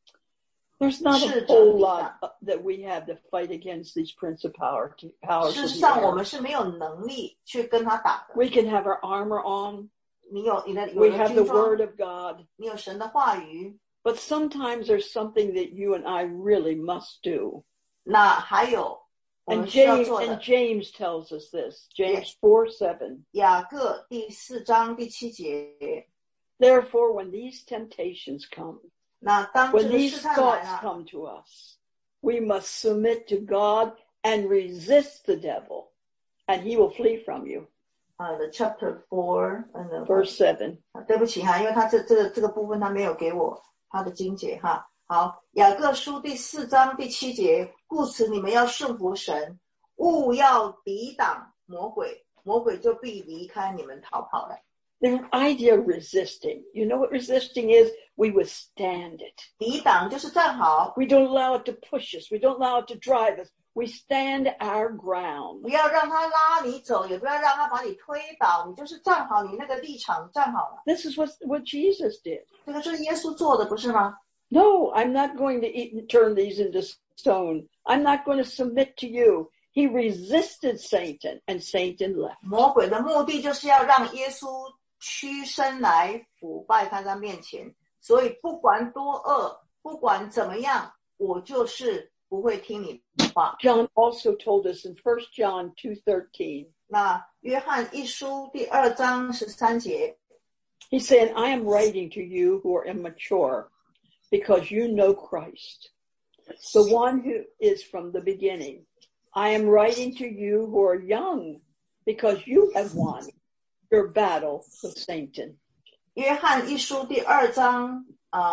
There's not a whole lot that we have to fight against these principalities. 事实上我们是没有能力去跟他打的。 We can have our armor on. 你有 We have the word of God. 你有神的话语。 But sometimes there's something that you and I really must do. 那还有我们需要做的。 And James tells us this. James 4:7. 雅各第4章第7节。 Therefore, when these temptations come, 那当这 when 个 these 试探来 thoughts 了 come to us, we must submit to God and resist the devil, and he will flee from you. The chapter 4 and verse 7. 对不起哈，因为他这个部分他没有给我他的经节哈。好，雅各书第4章第7节，故此你们要顺服神，务要抵挡魔鬼，魔鬼就必离开你们逃跑了。 The idea of resisting, you know what resisting is? We withstand it. 抵挡就是站好。 We don't allow it to push us. We don't allow it to drive us. We stand our ground. 不要让他拉你走，也不要让他把你推倒，你就是站好你那个立场，站好了。 This is what Jesus did. 这个是耶稣做的，不是吗？ No, I'm not going to turn these into stone. I'm not going to submit to you. He resisted Satan, and Satan left. 魔鬼的目的就是要让耶稣屈身来腐败他在面前，所以不管多恶，不管怎么样，我就是不会听你的话。 John also told us in 1 John 2:13. 那约翰一书第2章13节 He said, I am writing to you who are immature because you know Christ, the one who is from the beginning. I am writing to you who are young because you have won your battle with Satan. 约翰一书第2章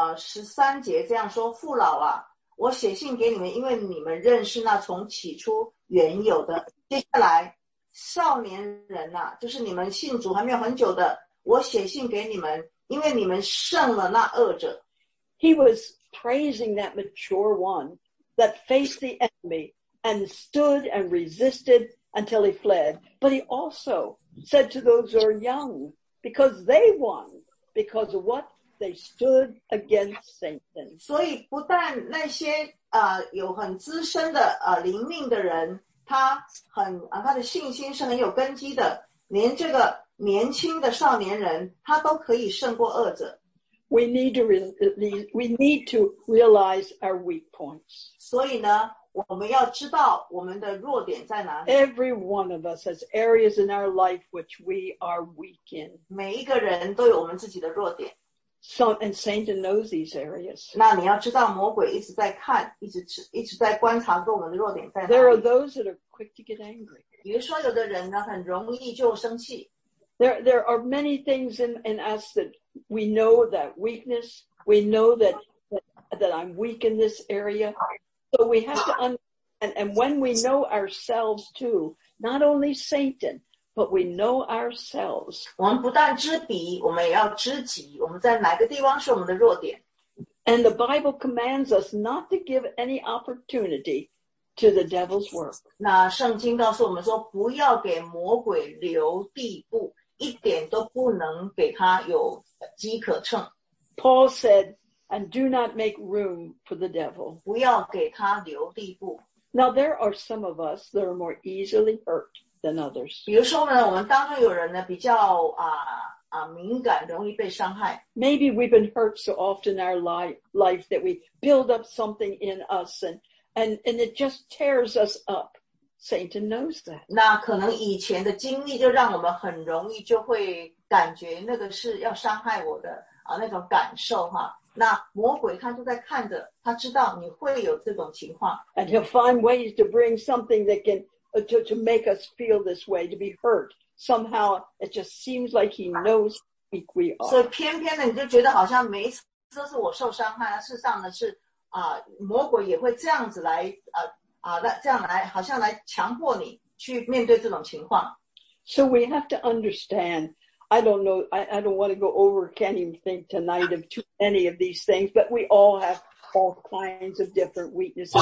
13节这样说，父老啊，我写信给你们，因为你们认识那从起初原有的。接下来少年人啊，就是你们信主还没有很久的，我写信给你们，因为你们胜了那恶者。 He was praising that mature one that faced the enemy and stood and resisted until he fled. But he also said to those who are young, because they won, because of what? They stood against Satan. 所以不但那些有很资深的灵命的人，他的信心是很有根基的，连这个年轻的少年人，他都可以胜过恶者。 We need to realize our weak points. 所以呢， 我们要知道我们的弱点在哪里。 Every one of us has areas in our life which we are weak in. 每一个人都有我们自己的弱点。 And Satan knows these areas. 那你要知道，魔鬼一直在看，一直在观察我们的弱点在哪 There are 里。 those that are quick to get angry. 比如说，有的人呢，很容易就生气。 There are many things in us that we know that weakness. We know that I'm weak in this area. So we have to understand. And when we know ourselves too, not only Satan, but we know ourselves. 我们不但知彼，我们也要知己。我们在哪个地方是我们的弱点？ And the Bible commands us not to give any opportunity to the devil's work. 那圣经告诉我们说，不要给魔鬼留地步，一点都不能给他有机可乘。 Paul said, and do not make room for the devil. 不要给他留地步。 Now, there are some of us that are more easily hurt than others. 比如说呢，我们当中有人呢比较敏感，容易被伤害。 Maybe we've been hurt so often in our life that we build up something in us and it just tears us up. Satan knows that. 那可能以前的经历就让我们很容易就会感觉那个是要伤害我的那种感受哈。那魔鬼他就在看着，他知道你会有这种情况。 And he'll find ways to bring something that can, to make us feel this way, to be hurt. Somehow it just seems like he knows how weak we 所以 are. 偏偏的你就觉得好像每一次都是我受伤害，事实上呢是魔鬼也会这样子来这样来好像来强迫你去面对这种情况。 So we have to understand. I don't know. I don't want to go over. Can't even think tonight of too many of these things. But we all have all kinds of different weaknesses.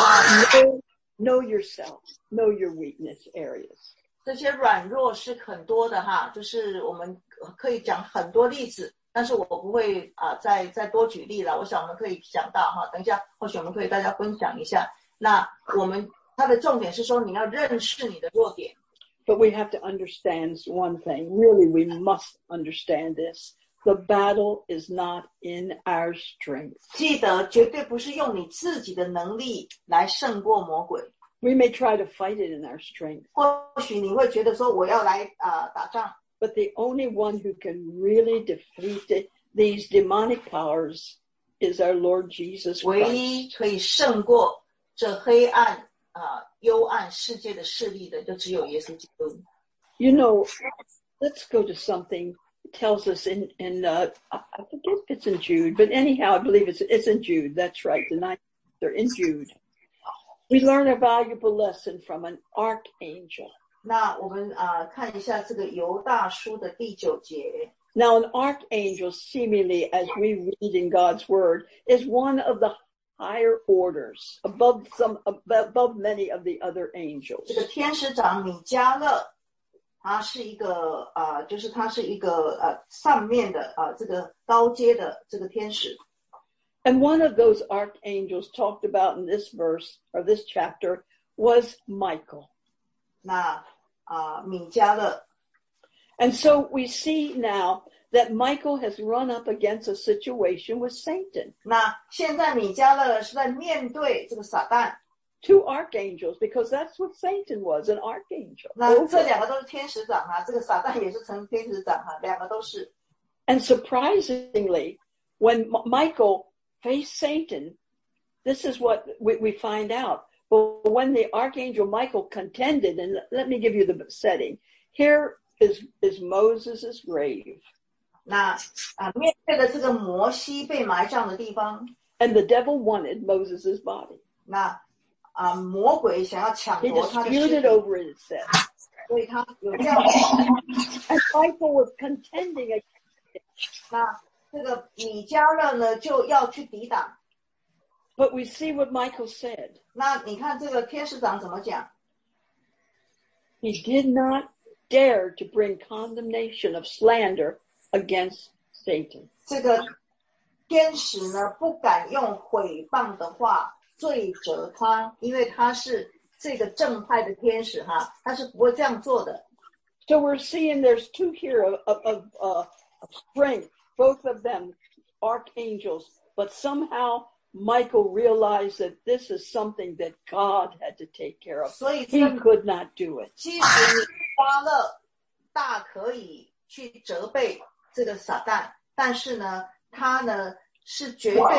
Know yourself. Know your weakness areas. 这些软弱是很多的哈，就是我们可以讲很多例子，但是我不会再多举例了。我想我们可以想到哈，等一下或许我们可以大家分享一下。那它的重点是说你要认识你的弱点。 But we have to understand one thing. Really, we must understand this. The battle is not in our strength. 记得绝对不是用你自己的能力来胜过魔鬼。 We may try to fight it in our strength. 或许你会觉得说我要来打仗， But the only one who can really defeat these demonic powers is our Lord Jesus 唯 Christ. 一可以胜过这黑暗幽暗世界的势力的，就只有耶稣基督。 You know, let's go to something. It tells us in I forget if it's in Jude, but anyhow, I believe it's in Jude. That's right. They're in Jude. We learn a valuable lesson from an archangel. 那我们看一下这个犹大书的第9节。 Now, an archangel, seemingly, as we read in God's word, is one of the higher orders, above many of the other angels. 这个天使长米迦勒，他是一个就是他是一个上面的这个高阶的这个天使。 And one of those archangels talked about in this verse or this chapter was Michael. 那米迦勒， And so we see now that Michael has run up against a situation with Satan. 那现在米迦勒是在面对这个撒旦。 Two archangels, because that's what Satan was, an archangel. 那这两个都是天使长这个撒旦也是成天使长两个都是。 And surprisingly, when Michael faced Satan, this is what we find out. But when the archangel Michael contended, and let me give you the setting. Here is Moses' grave. 那面对的这个摩西被埋葬的地方， And the devil wanted Moses' body. 那魔鬼想要抢 He 夺他的尸 disputed 体， over it, it says. 所以他有这样的。 And Michael was contending against it. 那这个米迦勒呢就要去抵挡。 But we see what Michael said. 那你看这个天使长怎么讲？ He did not dare to bring condemnation of slander against Satan. 这个天使呢不敢用毁谤的话罪责他，因为他是这个正派的天使他是不会这样做的。 So we're seeing there's two here of strength, both of them archangels, but somehow Michael realized that this is something that God had to take care of. 所以 He could not do it. 即使你发了，大可以去责备这个撒旦，但是呢，他呢是绝对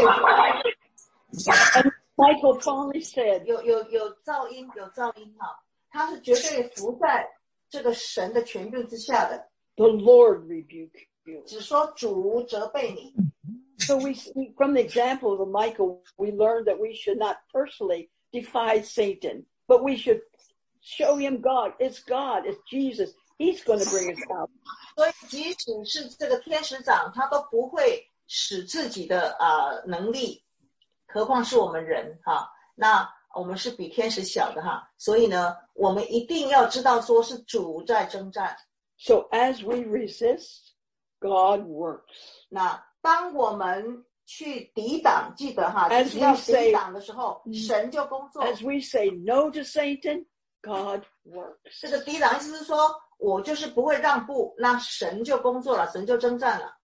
And Michael finally said, 有噪音哈，他是绝对服在这个神的权柄之下的。 the Lord rebuke you. 只说主责备你。 So we see from the example of Michael, we learned that we should not personally defy Satan, but we should show him God. It's God. It's Jesus. He's going to bring us out. 所以即使是这个天使长，他都不会使自己的能力，何况是我们人哈。那我们是比天使小的哈，所以呢，我们一定要知道说是主在征战。 So as we resist, God works. 那当我们去抵挡，记得哈， As 就是要 we say- 抵挡的时候，神就工作。 As we say no to Satan, God works. 这个抵挡意思是说，我就是不会让步，那神就工作了，神就征战了。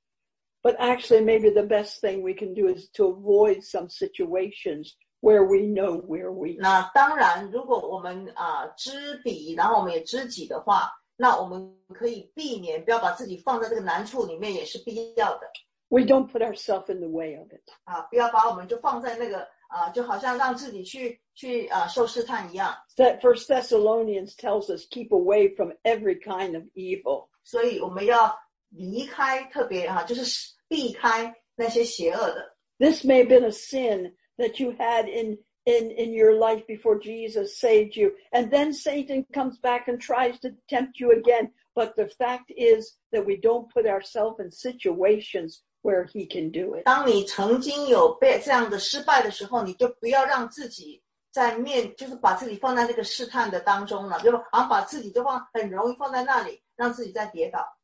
But actually, maybe the best thing we can do is to avoid some situations where we know we're weak. 那当然，如果我们知彼，然后我们也知己的话，那我们可以避免，不要把自己放在这个难处里面，也是必要的。 We don't put ourselves in the way of it. 不要把我们就放在那个就好像让自己去受试探一样。 That First Thessalonians tells us, keep away from every kind of evil. 所以我们要离开，特别就是避开那些邪恶的。 This may have been a sin that you had in your life before Jesus saved you. And then Satan comes back and tries to tempt you again. But the fact is that we don't put ourselves in situations where he can do it. 当你曾经有被这样的失败的时候，你就不要让自己就是把自己放在这个试探的当中了，就好像把自己就很容易放在那里，让自己再跌倒。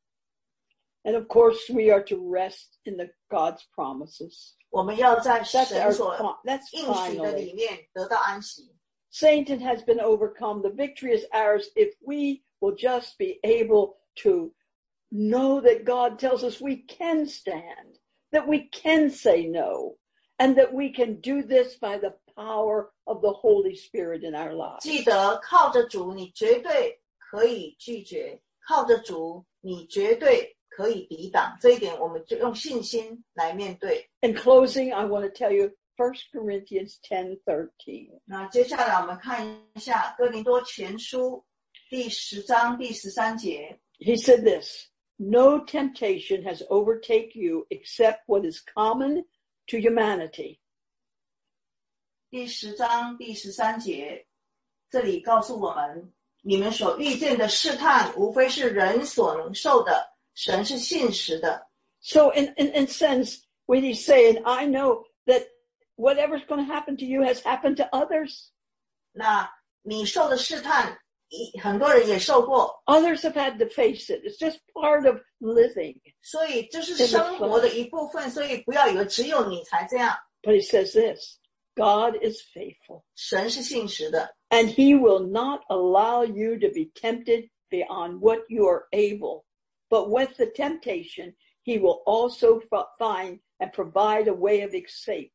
And of course, we are to rest in God's promises. 我们要在 That's 神所 that's 应许的 finally. 里面得到安息。 Satan has been overcome. The victory is ours if we will just be able to know that God tells us we can stand, that we can say no, and that we can do this by the power of the Holy Spirit in our lives. 记得靠着主，你绝对可以拒绝；靠着主，你绝对可以抵挡。这一点，我们就用信心来面对。 In closing, I want to tell you 1 Corinthians 10:13. 那接下来我们看一下哥林多前书第10章第13节。 He said this, no temptation has overtaken you except what is common to humanity. 第10章第13节，这里告诉我们，你们所遇见的试探，无非是人所能受的，神是信实的。 So in sense, when he's saying, I know that whatever's going to happen to you has happened to others. 那你受的试探，很多人也受过， Others have had to face it. It's just part of living. 所以这是生活的一部分，所以不要以为只有你才这样。 But he says this, God is faithful, 神是信实的， and he will not allow you to be tempted beyond what you are able. But with the temptation, he will also find and provide a way of escape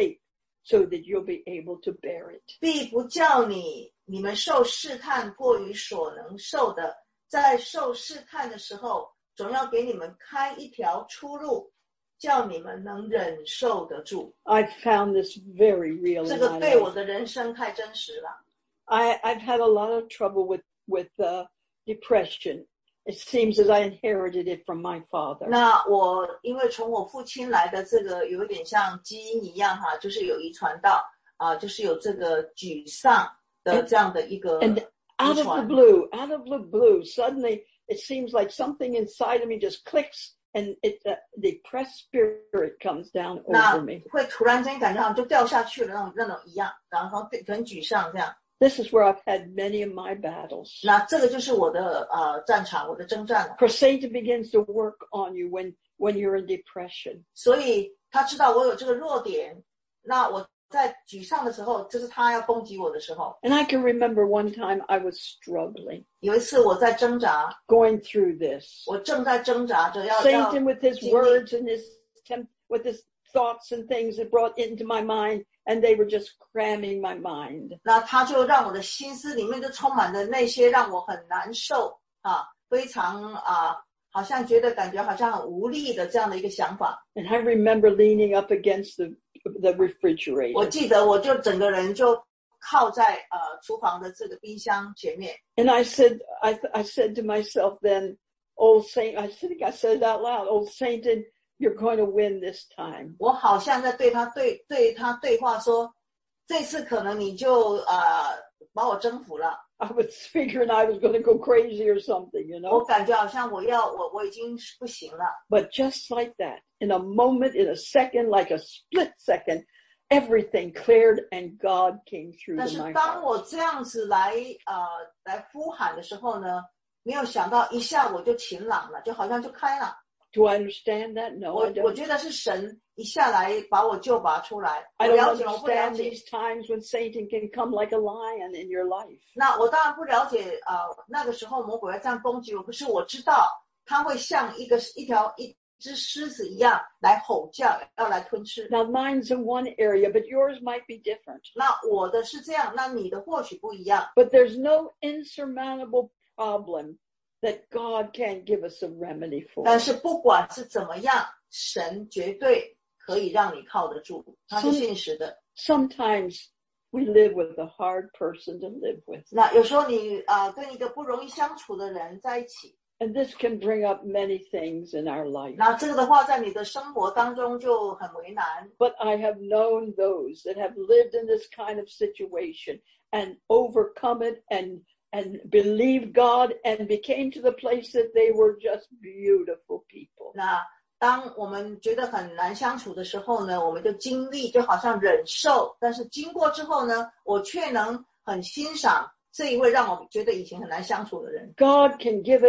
so that you'll be able to bear it. 必不叫你们受试探过于所能受的，在受试探的时候，总要给你们开一条出路，叫你们能忍受得住。 I've found this very real 这 in 个 my 对我 life. 的人生太真实了。 I've had a lot of trouble with depression. It seems as I inherited it from my father. 那我因为从我父亲来的这个有点像基因一样哈，就是有遗传到就是有这个沮丧的这样的一个 And out of the blue, suddenly it seems like something inside of me just clicks and the depressed spirit comes down 那 over me. 会突然间感觉好像就掉下去了那种一样，然后很沮丧这样。 This is where I've had many of my battles. 那这个就是我的战场，我的征战了。 For Satan begins to work on you when you're in depression. 所以他知道我有这个弱点，那我在沮丧的时候，这是他要攻击我的时候。 And I can remember one time I was struggling, 有一次我在挣扎， going through this. 我正在挣扎着要 Satan with his 经历 words and with his thoughts and things that brought into my mind, and they were just cramming my mind. 那他就让我的心思里面就充满了那些让我很难受非常好像觉得感觉好像很无力的这样的一个想法。 And I remember leaning up against the refrigerator. 我记得我就整个人就靠在厨房的这个冰箱前面。 And I said to myself then, old Saint, I think I said it out loud, old Satan, you're going to win this time. 我好像在对他对话说，这次可能你就把我征服了。 I was figuring I was going to go crazy or something, you know. 我感觉好像我已经不行了。 But just like that, in a moment, in a second, like a split second, everything cleared and God came through 但 to 是 my 当 heart. 我这样子来呼喊的时候呢，没有想到一下我就晴朗了，就好像就开了。 Do I understand that? No, I 我 don't. 觉得是神一下来把我救拔出来。我 I don't 了解，我不了 understand 解。 these times when Satan can come like a lion in your life. 那我当然不了解那个时候魔鬼要这样攻击我，可是我知道他会像一只狮子一样来吼叫，要来吞吃。 Now mine's in one area, but yours might be different. 那我的是这样，那你的或许不一样。 But there's no insurmountable problem that God can't give us a remedy for. 但是不管是怎么样，神绝对可以让你靠得住，他是信实的。 Sometimes we live with a hard person to live with. 那有时候你跟一个不容易相处的人在一起， And this can bring up many things in our life. 那这个的话在你的生活当中就很为难。 But I have known those that have lived in this kind of situation and overcome it and believed God and became to the place that they were just beautiful people. 那当我们觉得很难相处的时候呢，我们就经历，就好像忍受，但是经过之后呢，我却能很欣赏这一位让我觉得以前很难相处的人。 God can give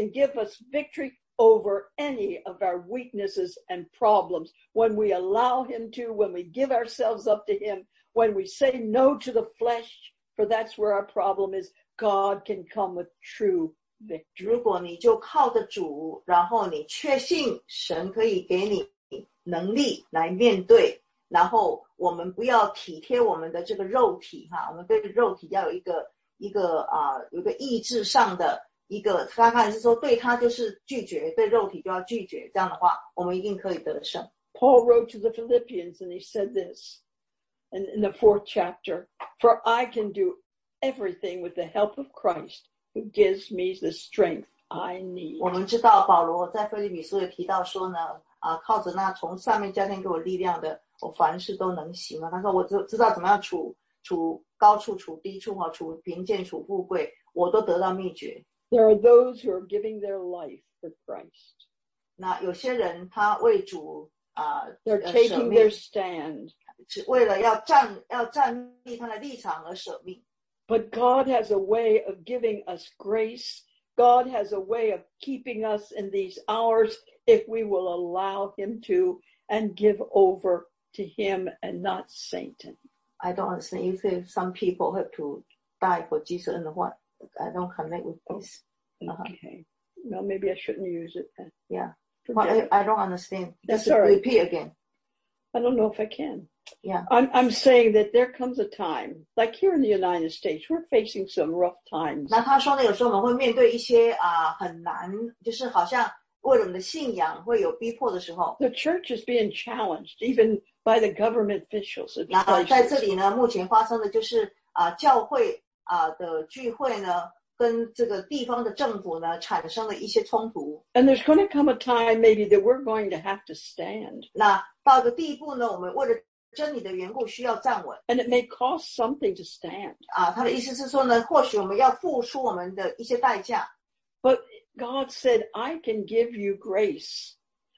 us victory over any of our weaknesses and problems when we allow him to, when we give ourselves up to him, when we say no to the flesh, for that's where our problem is. God can come with true victory. 如果你就靠着主，然后你确信神可以给你能力来面对，然后我们不要体贴我们的这个肉体我们对肉体要有一个意志上的一个，他看是说对他就是拒绝，对肉体就要拒绝，这样的话我们一定可以得胜。 Paul wrote to the Philippians and he said this in the 4th chapter, for I can do everything with the help of Christ who gives me the strength I need. 我们知道保罗在腓立比书也提到说呢，靠着那从上面加添给我力量的，我凡事都能行他说我知道怎么样处高处处低处处贫贱处富贵，我都得到秘诀。 There are those who are giving their life for Christ. 那有些人他为主 They're 舍 taking 命 their stand. 是为了要站立他的立场而舍命。 But God has a way of giving us grace. God has a way of keeping us in these hours if we will allow him to and give over to him and not Satan. I don't understand. You say some people have to die for Jesus and what? I don't connect with this. Okay. Well, maybe I shouldn't use it then. Yeah. Forget it. I don't understand. That's Just all right. repeat again. I don't know if I can. Yeah. I'm saying that there comes a time, like here in the United States, we're facing some rough times. 那他说呢，有时候我们会面对一些很难，就是好像为了我们的信仰会有逼迫的时候。 The church is being challenged even by the government officials. 那在这里呢，目前发生的就是教会的聚会呢，跟这个地方的政府呢产生了一些冲突。 And there's going to come a time maybe that we're going to have to stand. 那到一个地步呢，我们为了真理的缘故需要站稳。 And it may cost something to stand. 他的意思是说呢，或许我们要付出我们的一些代价。 But God said, I can give you grace.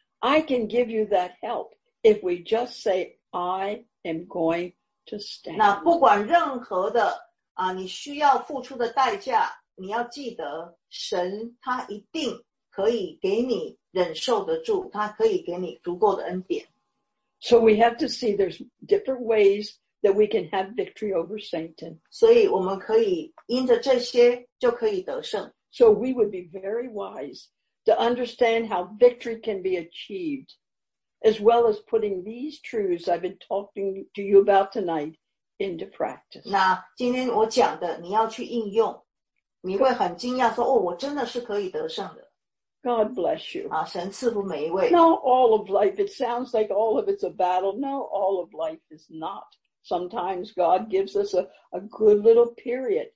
I can give you that help if we just say, I am going to stand. 那不管任何的你需要付出的代价，你要记得，神他一定可以给你忍受得住，他可以给你足够的恩典。 So we have to see there's different ways that we can have victory over Satan. 所以我们可以因着这些就可以得胜。 So we would be very wise to understand how victory can be achieved. as well as putting these truths I've been talking to you about tonight into practice. 那今天我讲的你要去应用，你会很惊讶说，哦，我真的是可以得胜的。 God bless you. 神赐福每一位。 Not all of life, it sounds like all of it's a battle. No, all of life is not. Sometimes God gives us a good little period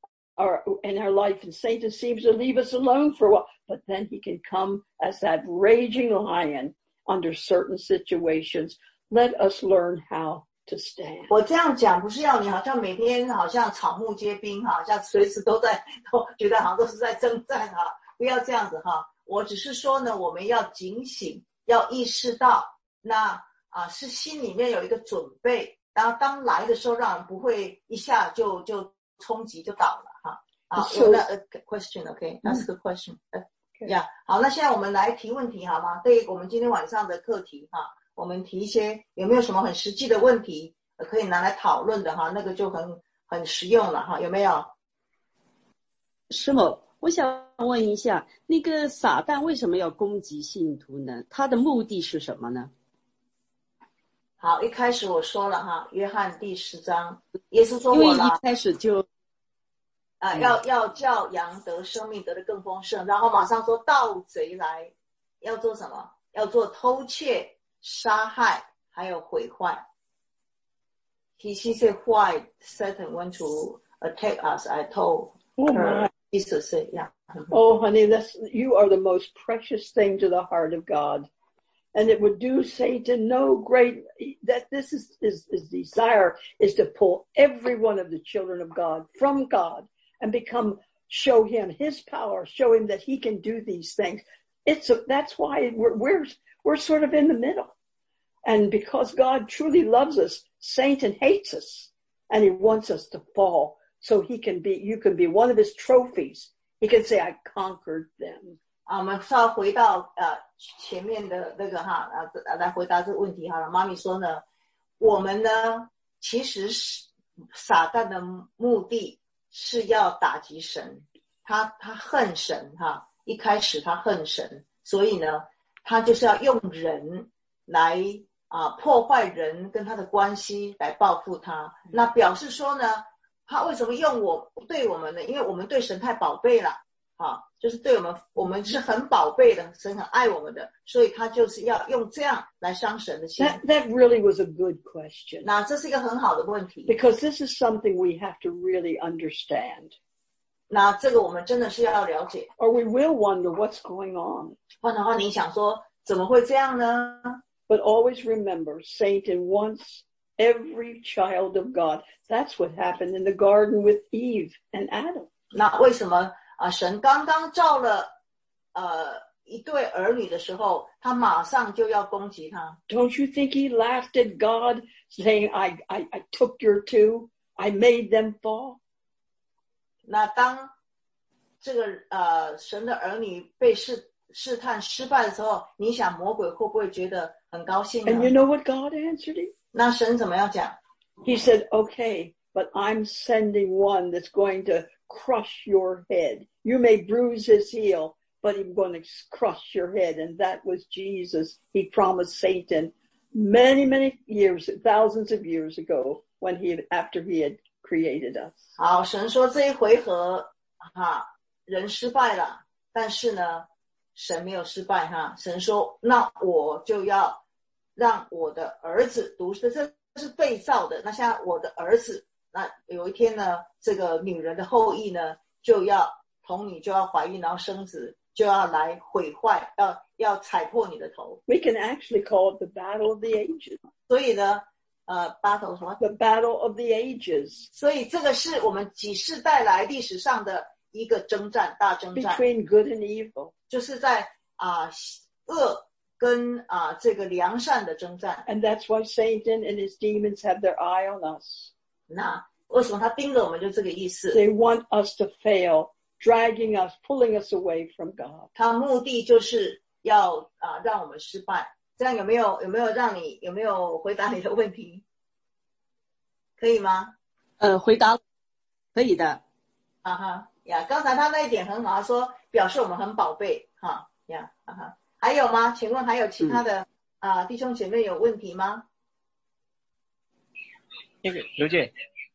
in our life, and Satan seems to leave us alone for a while, but then he can come as that raging lion under certain situations. Let us learn how to stand. 我这样讲不是要你好像每天好像草木皆兵，好像随时都觉得好像都是在征战，不要这样子。我只是说呢，我们要警醒，要意识到那是心里面有一个准备，然后当来的时候让人不会一下就冲击就倒了。So, question, okay? Ask a question. Yeah. 好，那现在我们来提问题好吗？对于我们今天晚上的课题我们提一些有没有什么很实际的问题可以拿来讨论的那个就很实用了有没有？ 师母，我想问一下，那个撒旦为什么要攻击信徒呢？他的目的是什么呢？ 好，一开始我说了约翰第10章，耶稣说因为我来一开始就要叫羊得生命，得的更丰盛，然后马上说盗贼来要做什么？要做偷窃、杀害还有毁坏。He said why Satan went to attack us. I told her, Jesus said, yeah. Oh, honey, you are the most precious thing to the heart of God. And it would do Satan no great, that this is his desire is to pull every one of the children of God from God and show him his power, show him that he can do these things. That's why we're sort of in the middle. And because God truly loves us, Satan hates us and he wants us to fall. So you can be one of his trophies. He can say, I conquered them. 我们稍微回到前面的那个来回答这个问题好了。妈咪说呢，我们呢其实是撒旦的目的是要打击神，他恨神一开始他恨神，所以呢他就是要用人来破坏人跟他的关系来报复他。那表示说呢，他为什么对我们呢？因为我们对神太宝贝了就是对我们是很宝贝的，神很爱我们的，所以他就是要用这样来伤神的心。 That really was a good question. 那这是一个很好的问题。 Because this is something we have to really understand. 那这个我们真的是要了解。 Or we will wonder what's going on. 不然的话，你想说怎么会这样呢？ But always remember, Satan wants every child of God. That's what happened in the garden with Eve and Adam. 那为什么神刚刚造了一对儿女的时候，他马上就要攻击他？ Don't you think he laughed at God, saying, I took your two, I made them fall? 那当这个神的儿女被试探失败的时候，你想魔鬼会不会觉得很高兴呢？ And you know what God answered him? 那神怎么样讲？ He said, okay, but I'm sending one that's going to crush your head. You may bruise his heel, but I'm going to crush your head. And that was Jesus. He promised Satan many, many years, thousands of years ago after he had created us. 好，神说这一回合人失败了，但是呢神没有失败神说那我就要让我的儿子这是被造的，那现在我的儿子那有一天呢这个女人的后裔呢童女就要怀孕，然后生子，就要来毁坏，要踩破你的头。 We can actually call it the battle of the ages. 所以呢battle 什么 The battle of the ages. 所以这个是我们几世代来历史上的一个大征战 Between good and evil. 就是在恶跟这个良善的征战。 And that's why Satan and his demons have their eye on us. 那为什么他盯着我们就这个意思？ They want us to fail, dragging us, pulling us away from God. 他目的就是要让我们失败。这样有没有回答你的问题？可以吗？ 回答可以的。 刚才他那一点很好，他说表示我们很宝贝还有吗？请问还有其他的弟兄姐妹有问题吗？ 那个刘姐，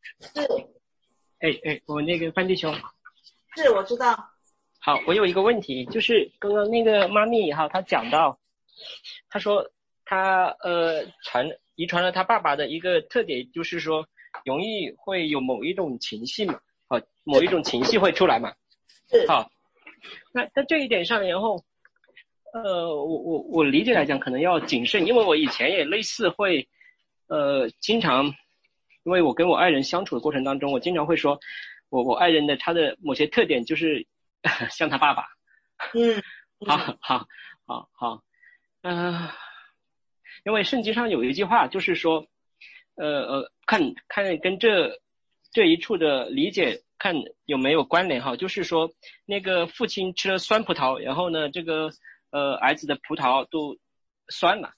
是， 我那个范弟兄， 是我知道。 好，我有一个问题，就是刚刚那个妈咪哈，她讲到，她说她遗传了她爸爸的一个特点，就是说容易会有某一种情绪嘛，某一种情绪会出来嘛。 是。 好，那在这一点上，然后我理解来讲可能要谨慎，因为我以前也类似会经常，因为我跟我爱人相处的过程当中，我经常会说我爱人的他的某些特点就是像他爸爸。好，因为圣经上有一句话就是说看跟这一处的理解看有没有关联哈，就是说那个父亲吃了酸葡萄，然后呢这个儿子的葡萄都酸了。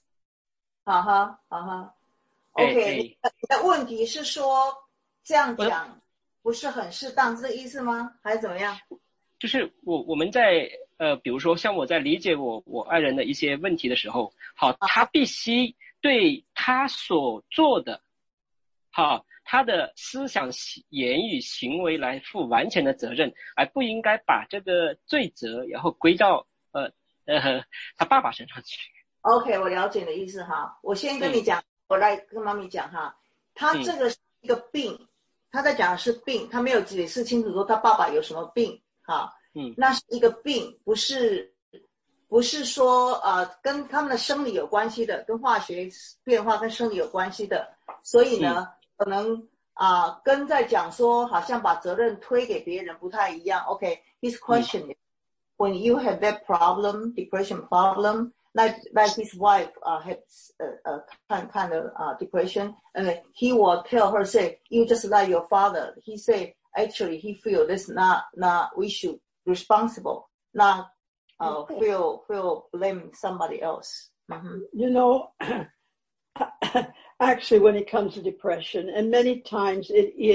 OK， 你的问题是说这样讲不是很适当，是这个意思吗？还是怎么样？ 就是我们在比如说像我在理解我爱人的一些问题的时候，好，他必须对他所做的，好，他的思想、言语、行为来负完全的责任，而不应该把这个罪责然后归到他爸爸身上去。 OK， 我了解你的意思哈。我先跟你讲，我来跟妈咪讲哈。他这个是一个病，他在讲的是病，他没有解释清楚说他爸爸有什么病哈。那是一个病，不是说跟他们的生理有关系的，跟化学变化跟生理有关系的。所以呢，可能跟在讲说好像把责任推给别人不太一样。OK，his question is when you have that problem, depression problem, like his wife had kind of depression, and he will tell her, say, you just like your father. He say, actually, he feel this not we should responsible, not feel blame somebody else. You know, actually, when it comes to depression, and many times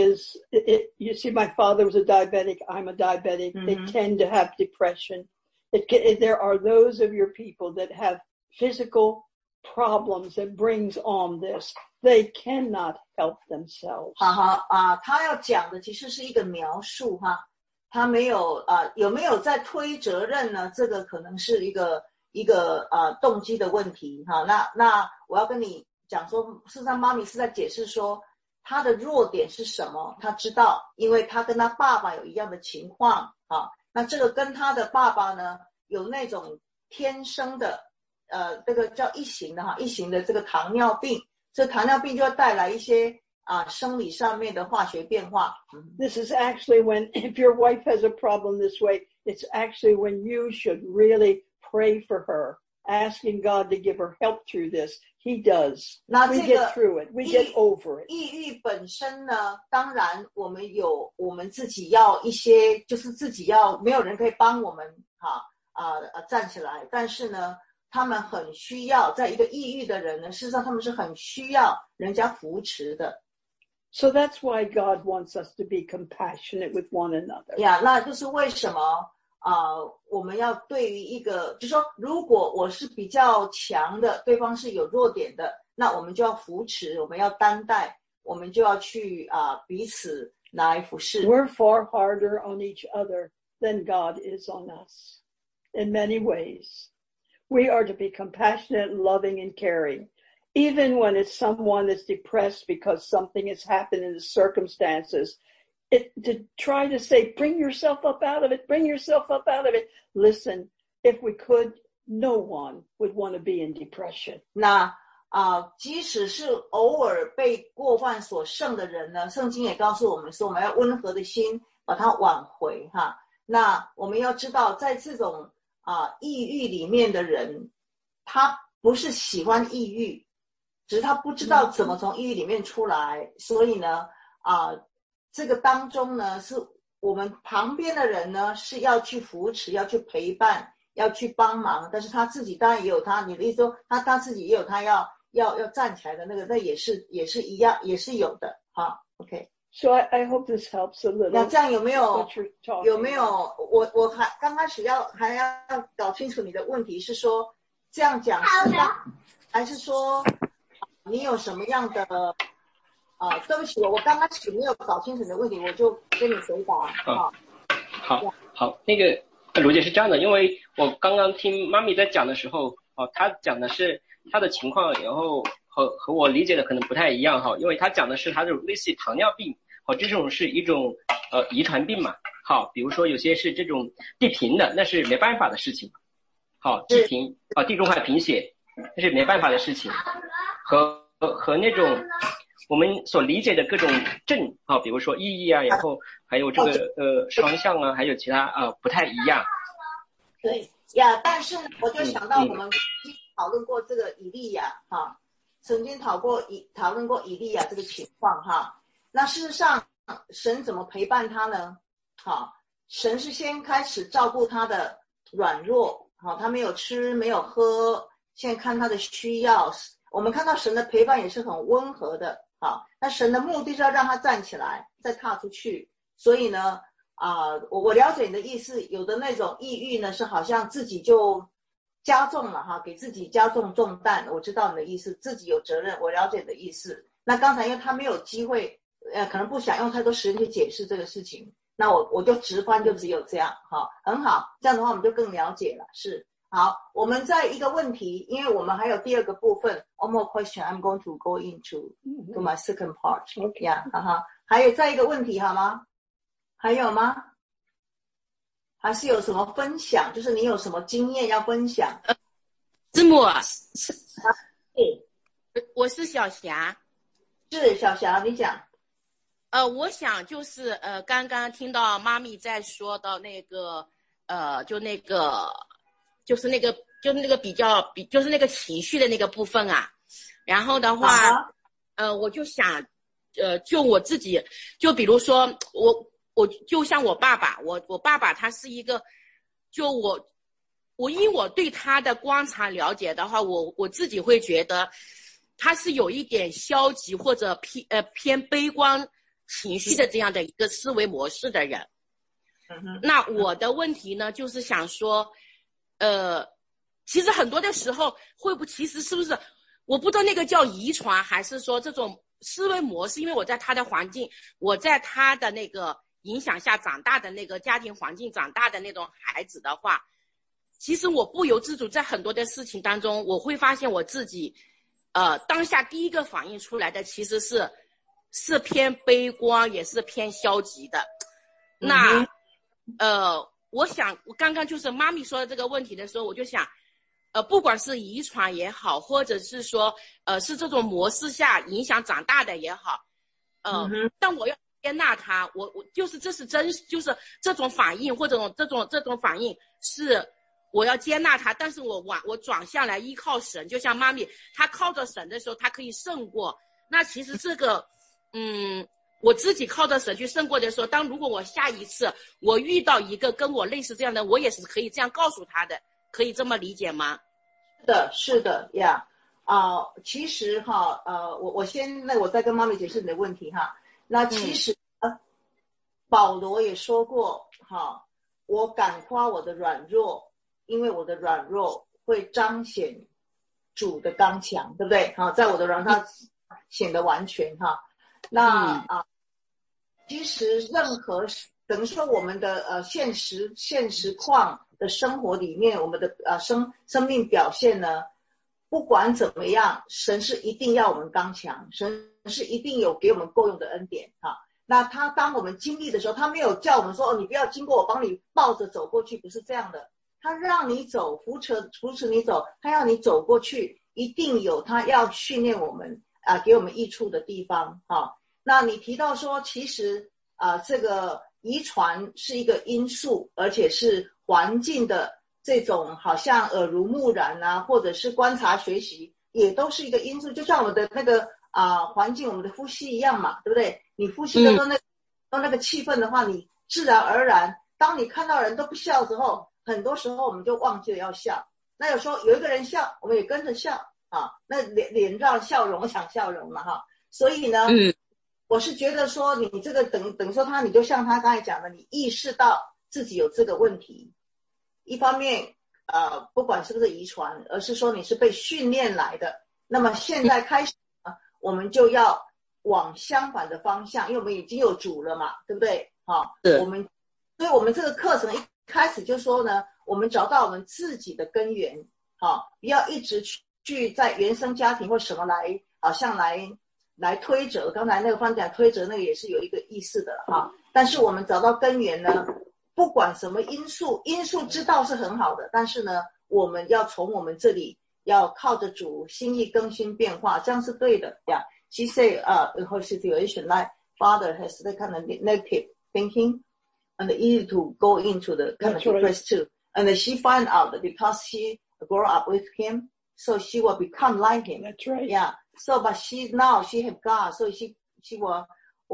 you see, my father was a diabetic. I'm a diabetic. They tend to have depression. There are those of your people that have physical problems that brings on this. They cannot help themselves. 他要讲的其实是一个描述哈，他没有有没有在推责任呢？这个可能是一个动机的问题哈。那我要跟你讲说，事实上妈咪是在解释说他的弱点是什么，他知道，因为他跟他爸爸有一样的情况啊。那这个跟他的爸爸呢有那种天生的这个叫一型的这个糖尿病，这糖尿病就会带来一些生理上面的化学变化。 This is actually when, if your wife has a problem this way, it's actually when you should really pray for her, asking God to give her help through this. He does. We get through it. We get over it. 抑郁本身呢，当然我们自己要一些，就是自己要没有人可以帮我们站起来，但是呢他们很需要，在一个抑郁的人呢，事实上他们是很需要人家扶持的。 So that's why God wants us to be compassionate with one another. 那就是为什么我们要对于一个，就是说如果我是比较强的，对方是有弱点的，那我们就要扶持，我们要担待，我们就要去彼此来服侍。 We're far harder on each other than God is on us in many ways. We are to be compassionate, loving, and caring. Even when it's someone that's depressed because something has happened in the circumstances, to try to say, bring yourself up out of it, bring yourself up out of it. Listen, if we could, no one would want to be in depression. 那即使是偶尔被过犯所胜的人呢，圣经也告诉我们说，我们要温和的心把它挽回哈。那我们要知道，在这种抑郁里面的人，他不是喜欢抑郁，只是他不知道怎么从抑郁里面出来，所以呢这个当中呢，是我们旁边的人呢是要去扶持，要去陪伴，要去帮忙，但是他自己当然也有他，你的意思说他自己也有他要站起来的那个，那也是一样，也是有的哈。OK。 So I hope this helps a little. 那这样有没有我还刚开始还要搞清楚你的问题是说，这样讲还是说你有什么样的对不起，我刚开始没有搞清楚你的问题，我就跟你回答啊。 好，那个卢姐是这样的，因为我刚刚听妈咪在讲的时候，她讲的是她的情况，然后和我理解的可能不太一样哈，因为她讲的是她这种类似于糖尿病，这种是一种遗传病嘛，好，比如说有些是这种地贫的，那是没办法的事情，好，地贫地中海贫血，那是没办法的事情，和那种我们所理解的各种症比如说抑郁啊，然后还有这个双向啊，还有其他不太一样。 对呀，但是我就想到我们讨论过这个以利亚曾经讨论过以利亚这个情况那事实上神怎么陪伴他呢？神是先开始照顾他的软弱，他没有吃没有喝，现在看他的需要，我们看到神的陪伴也是很温和的。那神的目的是要让他站起来再踏出去，所以呢我了解你的意思，有的那种抑郁呢是好像自己就加重了给自己加重重担，我知道你的意思，自己有责任，我了解你的意思。那刚才因为他没有机会可能不想用太多时间去解释这个事情，那我就直翻就只有这样很好，这样的话我们就更了解了。是好，我们再一个问题，因为我们还有第二个部分 one more question I'm going to go into to my second part yeah 还有再一个问题好吗？还有吗？还是有什么分享，就是你有什么经验要分享？ 师母我是小霞。 是小霞，你讲。 我想就是刚刚听到妈咪在说到那个就是那个就是那个情绪的那个部分然后的话我就想就我自己，就比如说我就像我爸爸，我爸爸他是一个，就我因我对他的观察了解的话，我自己会觉得他是有一点消极或者偏悲观情绪的这样的一个思维模式的人。那我的问题呢，就是想说其实很多的时候其实是不是我不知道那个叫遗传，还是说这种思维模式，因为我在他的环境，我在他的那个影响下长大的那个家庭环境长大的那种孩子的话，其实我不由自主在很多的事情当中，我会发现我自己当下第一个反应出来的其实是偏悲观，也是偏消极的。那我想我刚刚就是妈咪说的这个问题的时候，我就想不管是遗传也好，或者是说是这种模式下影响长大的也好，但我要接纳它，我就是这是就是这种反应或者这种反应是我要接纳它，但是我转向来依靠神，就像妈咪她靠着神的时候，她可以胜过。那其实这个我自己靠着神去胜过的时候，如果我下一次我遇到一个跟我类似这样的，我也是可以这样告诉他的，可以这么理解吗？ 是的呀。其实我先我再跟妈咪解释你的问题那其实保罗也说过我敢夸我的软弱，因为我的软弱会彰显主的刚强，对不对？在我的软弱显得完全那其实任何等于说我们的现实况的生活里面，我们的生命表现呢，不管怎么样，神是一定要我们刚强，神是一定有给我们够用的恩典那他当我们经历的时候，他没有叫我们说你不要经过我帮你抱着走过去，不是这样的，他让你走，扶持你走，他要你走过去，一定有他要训练我们给我们益处的地方那你提到说其实这个遗传是一个因素，而且是环境的这种好像耳濡目染或者是观察学习也都是一个因素，就像我们的那个环境，我们的呼吸一样嘛，对不对？你呼吸的那个气氛的话，你自然而然当你看到人都不笑之后，很多时候我们就忘记了要笑，那有时候有一个人笑，我们也跟着笑那脸上笑容想笑容了所以呢我是觉得说你这个等于说你就像他刚才讲的，你意识到自己有这个问题，一方面不管是不是遗传，而是说你是被训练来的那么现在开始我们就要往相反的方向，因为我们已经有主了嘛，对不对？所以我们这个课程一开始就说呢，我们找到我们自己的根源，不要一直去在原生家庭或什么来好像来推责。刚才那个方讲推责那个也是有一个意思的但是我们找到根源呢，不管什么因素知道是很好的，但是呢，我们要从我们这里要靠着主心意更新变化，这样是对的。Yeah, she said, in her situation, like father has the kind of negative thinking, and easy to go into the kind of depressed too. And she find out that because she grew up with him, so she will become like him. That's right. Yeah. So, but she have God, so she will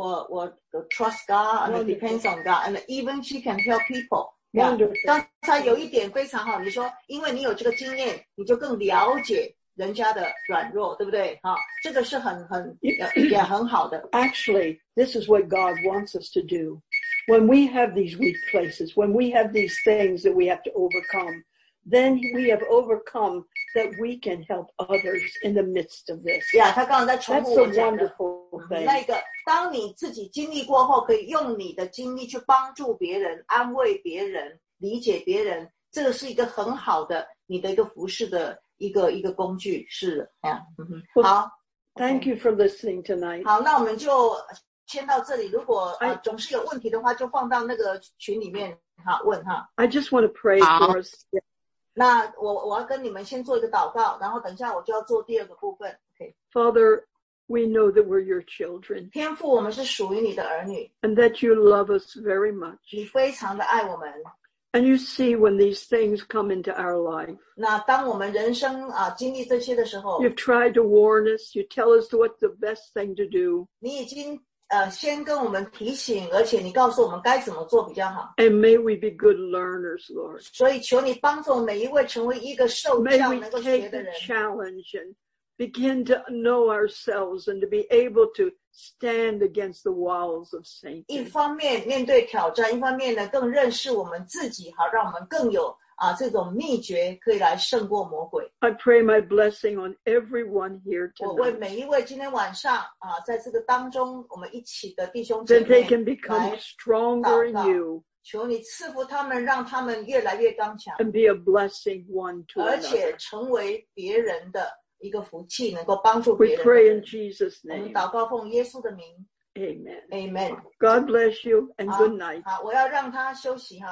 trust God and depends on God, and even she can help people. Yeah. 刚才有一点非常好，你说因为你有这个经验，你就更了解人家的软弱，对不对？这个是也很好的。 Actually, this is what God wants us to do. When we have these weak places, when we have these things that we have to overcome, then we have overcome that we can help others in the midst of this. Yeah, 他刚刚在重复我讲的。 That's a wonderful thing. 那个，当你自己经历过后，可以用你的经历去帮助别人、安慰别人、理解别人，这个是一个很好的你的一个服事的一个工具，是好。 Thank you for listening tonight. 好，那我们就先到这里。如果总是有问题的话，就放到那个群里面问 I just want to pray for us. 那我要跟你们先做一个祷告，然后等一下我就要做第二个部分。Okay. Father, we know that we're your children. 天父，我们是属于你的儿女。 And that you love us very much. 你非常的爱我们。 And you see when these things come into our life. 那当我们人生经历这些的时候 You've tried to warn us. You tell us what's the best thing to do. 你已经先跟我们提醒，而且你告诉我们该怎么做比较好。 And may we be good learners, Lord. 所以求你帮助每一位成为一个受教能够学的人。 May we take the challenge and begin to know ourselves and to be able to stand against the walls of Satan. 一方面面对挑战，一方面呢更认识我们自己，好让我们更有这种秘诀可以来胜过魔鬼。 I pray my blessing on everyone here tonight. 我为每一位今天晚上在这个当中我们一起的弟兄姐妹 that they can become stronger in you. 求你赐福他们，让他们越来越刚强 and be a blessing one to 而且 another. 成为别人的一个福气，能够帮助 We 别人。 pray in Jesus' 我们 name. 祷告奉耶稣的名 Amen. Amen。 God bless you and good night. 好，我要让他休息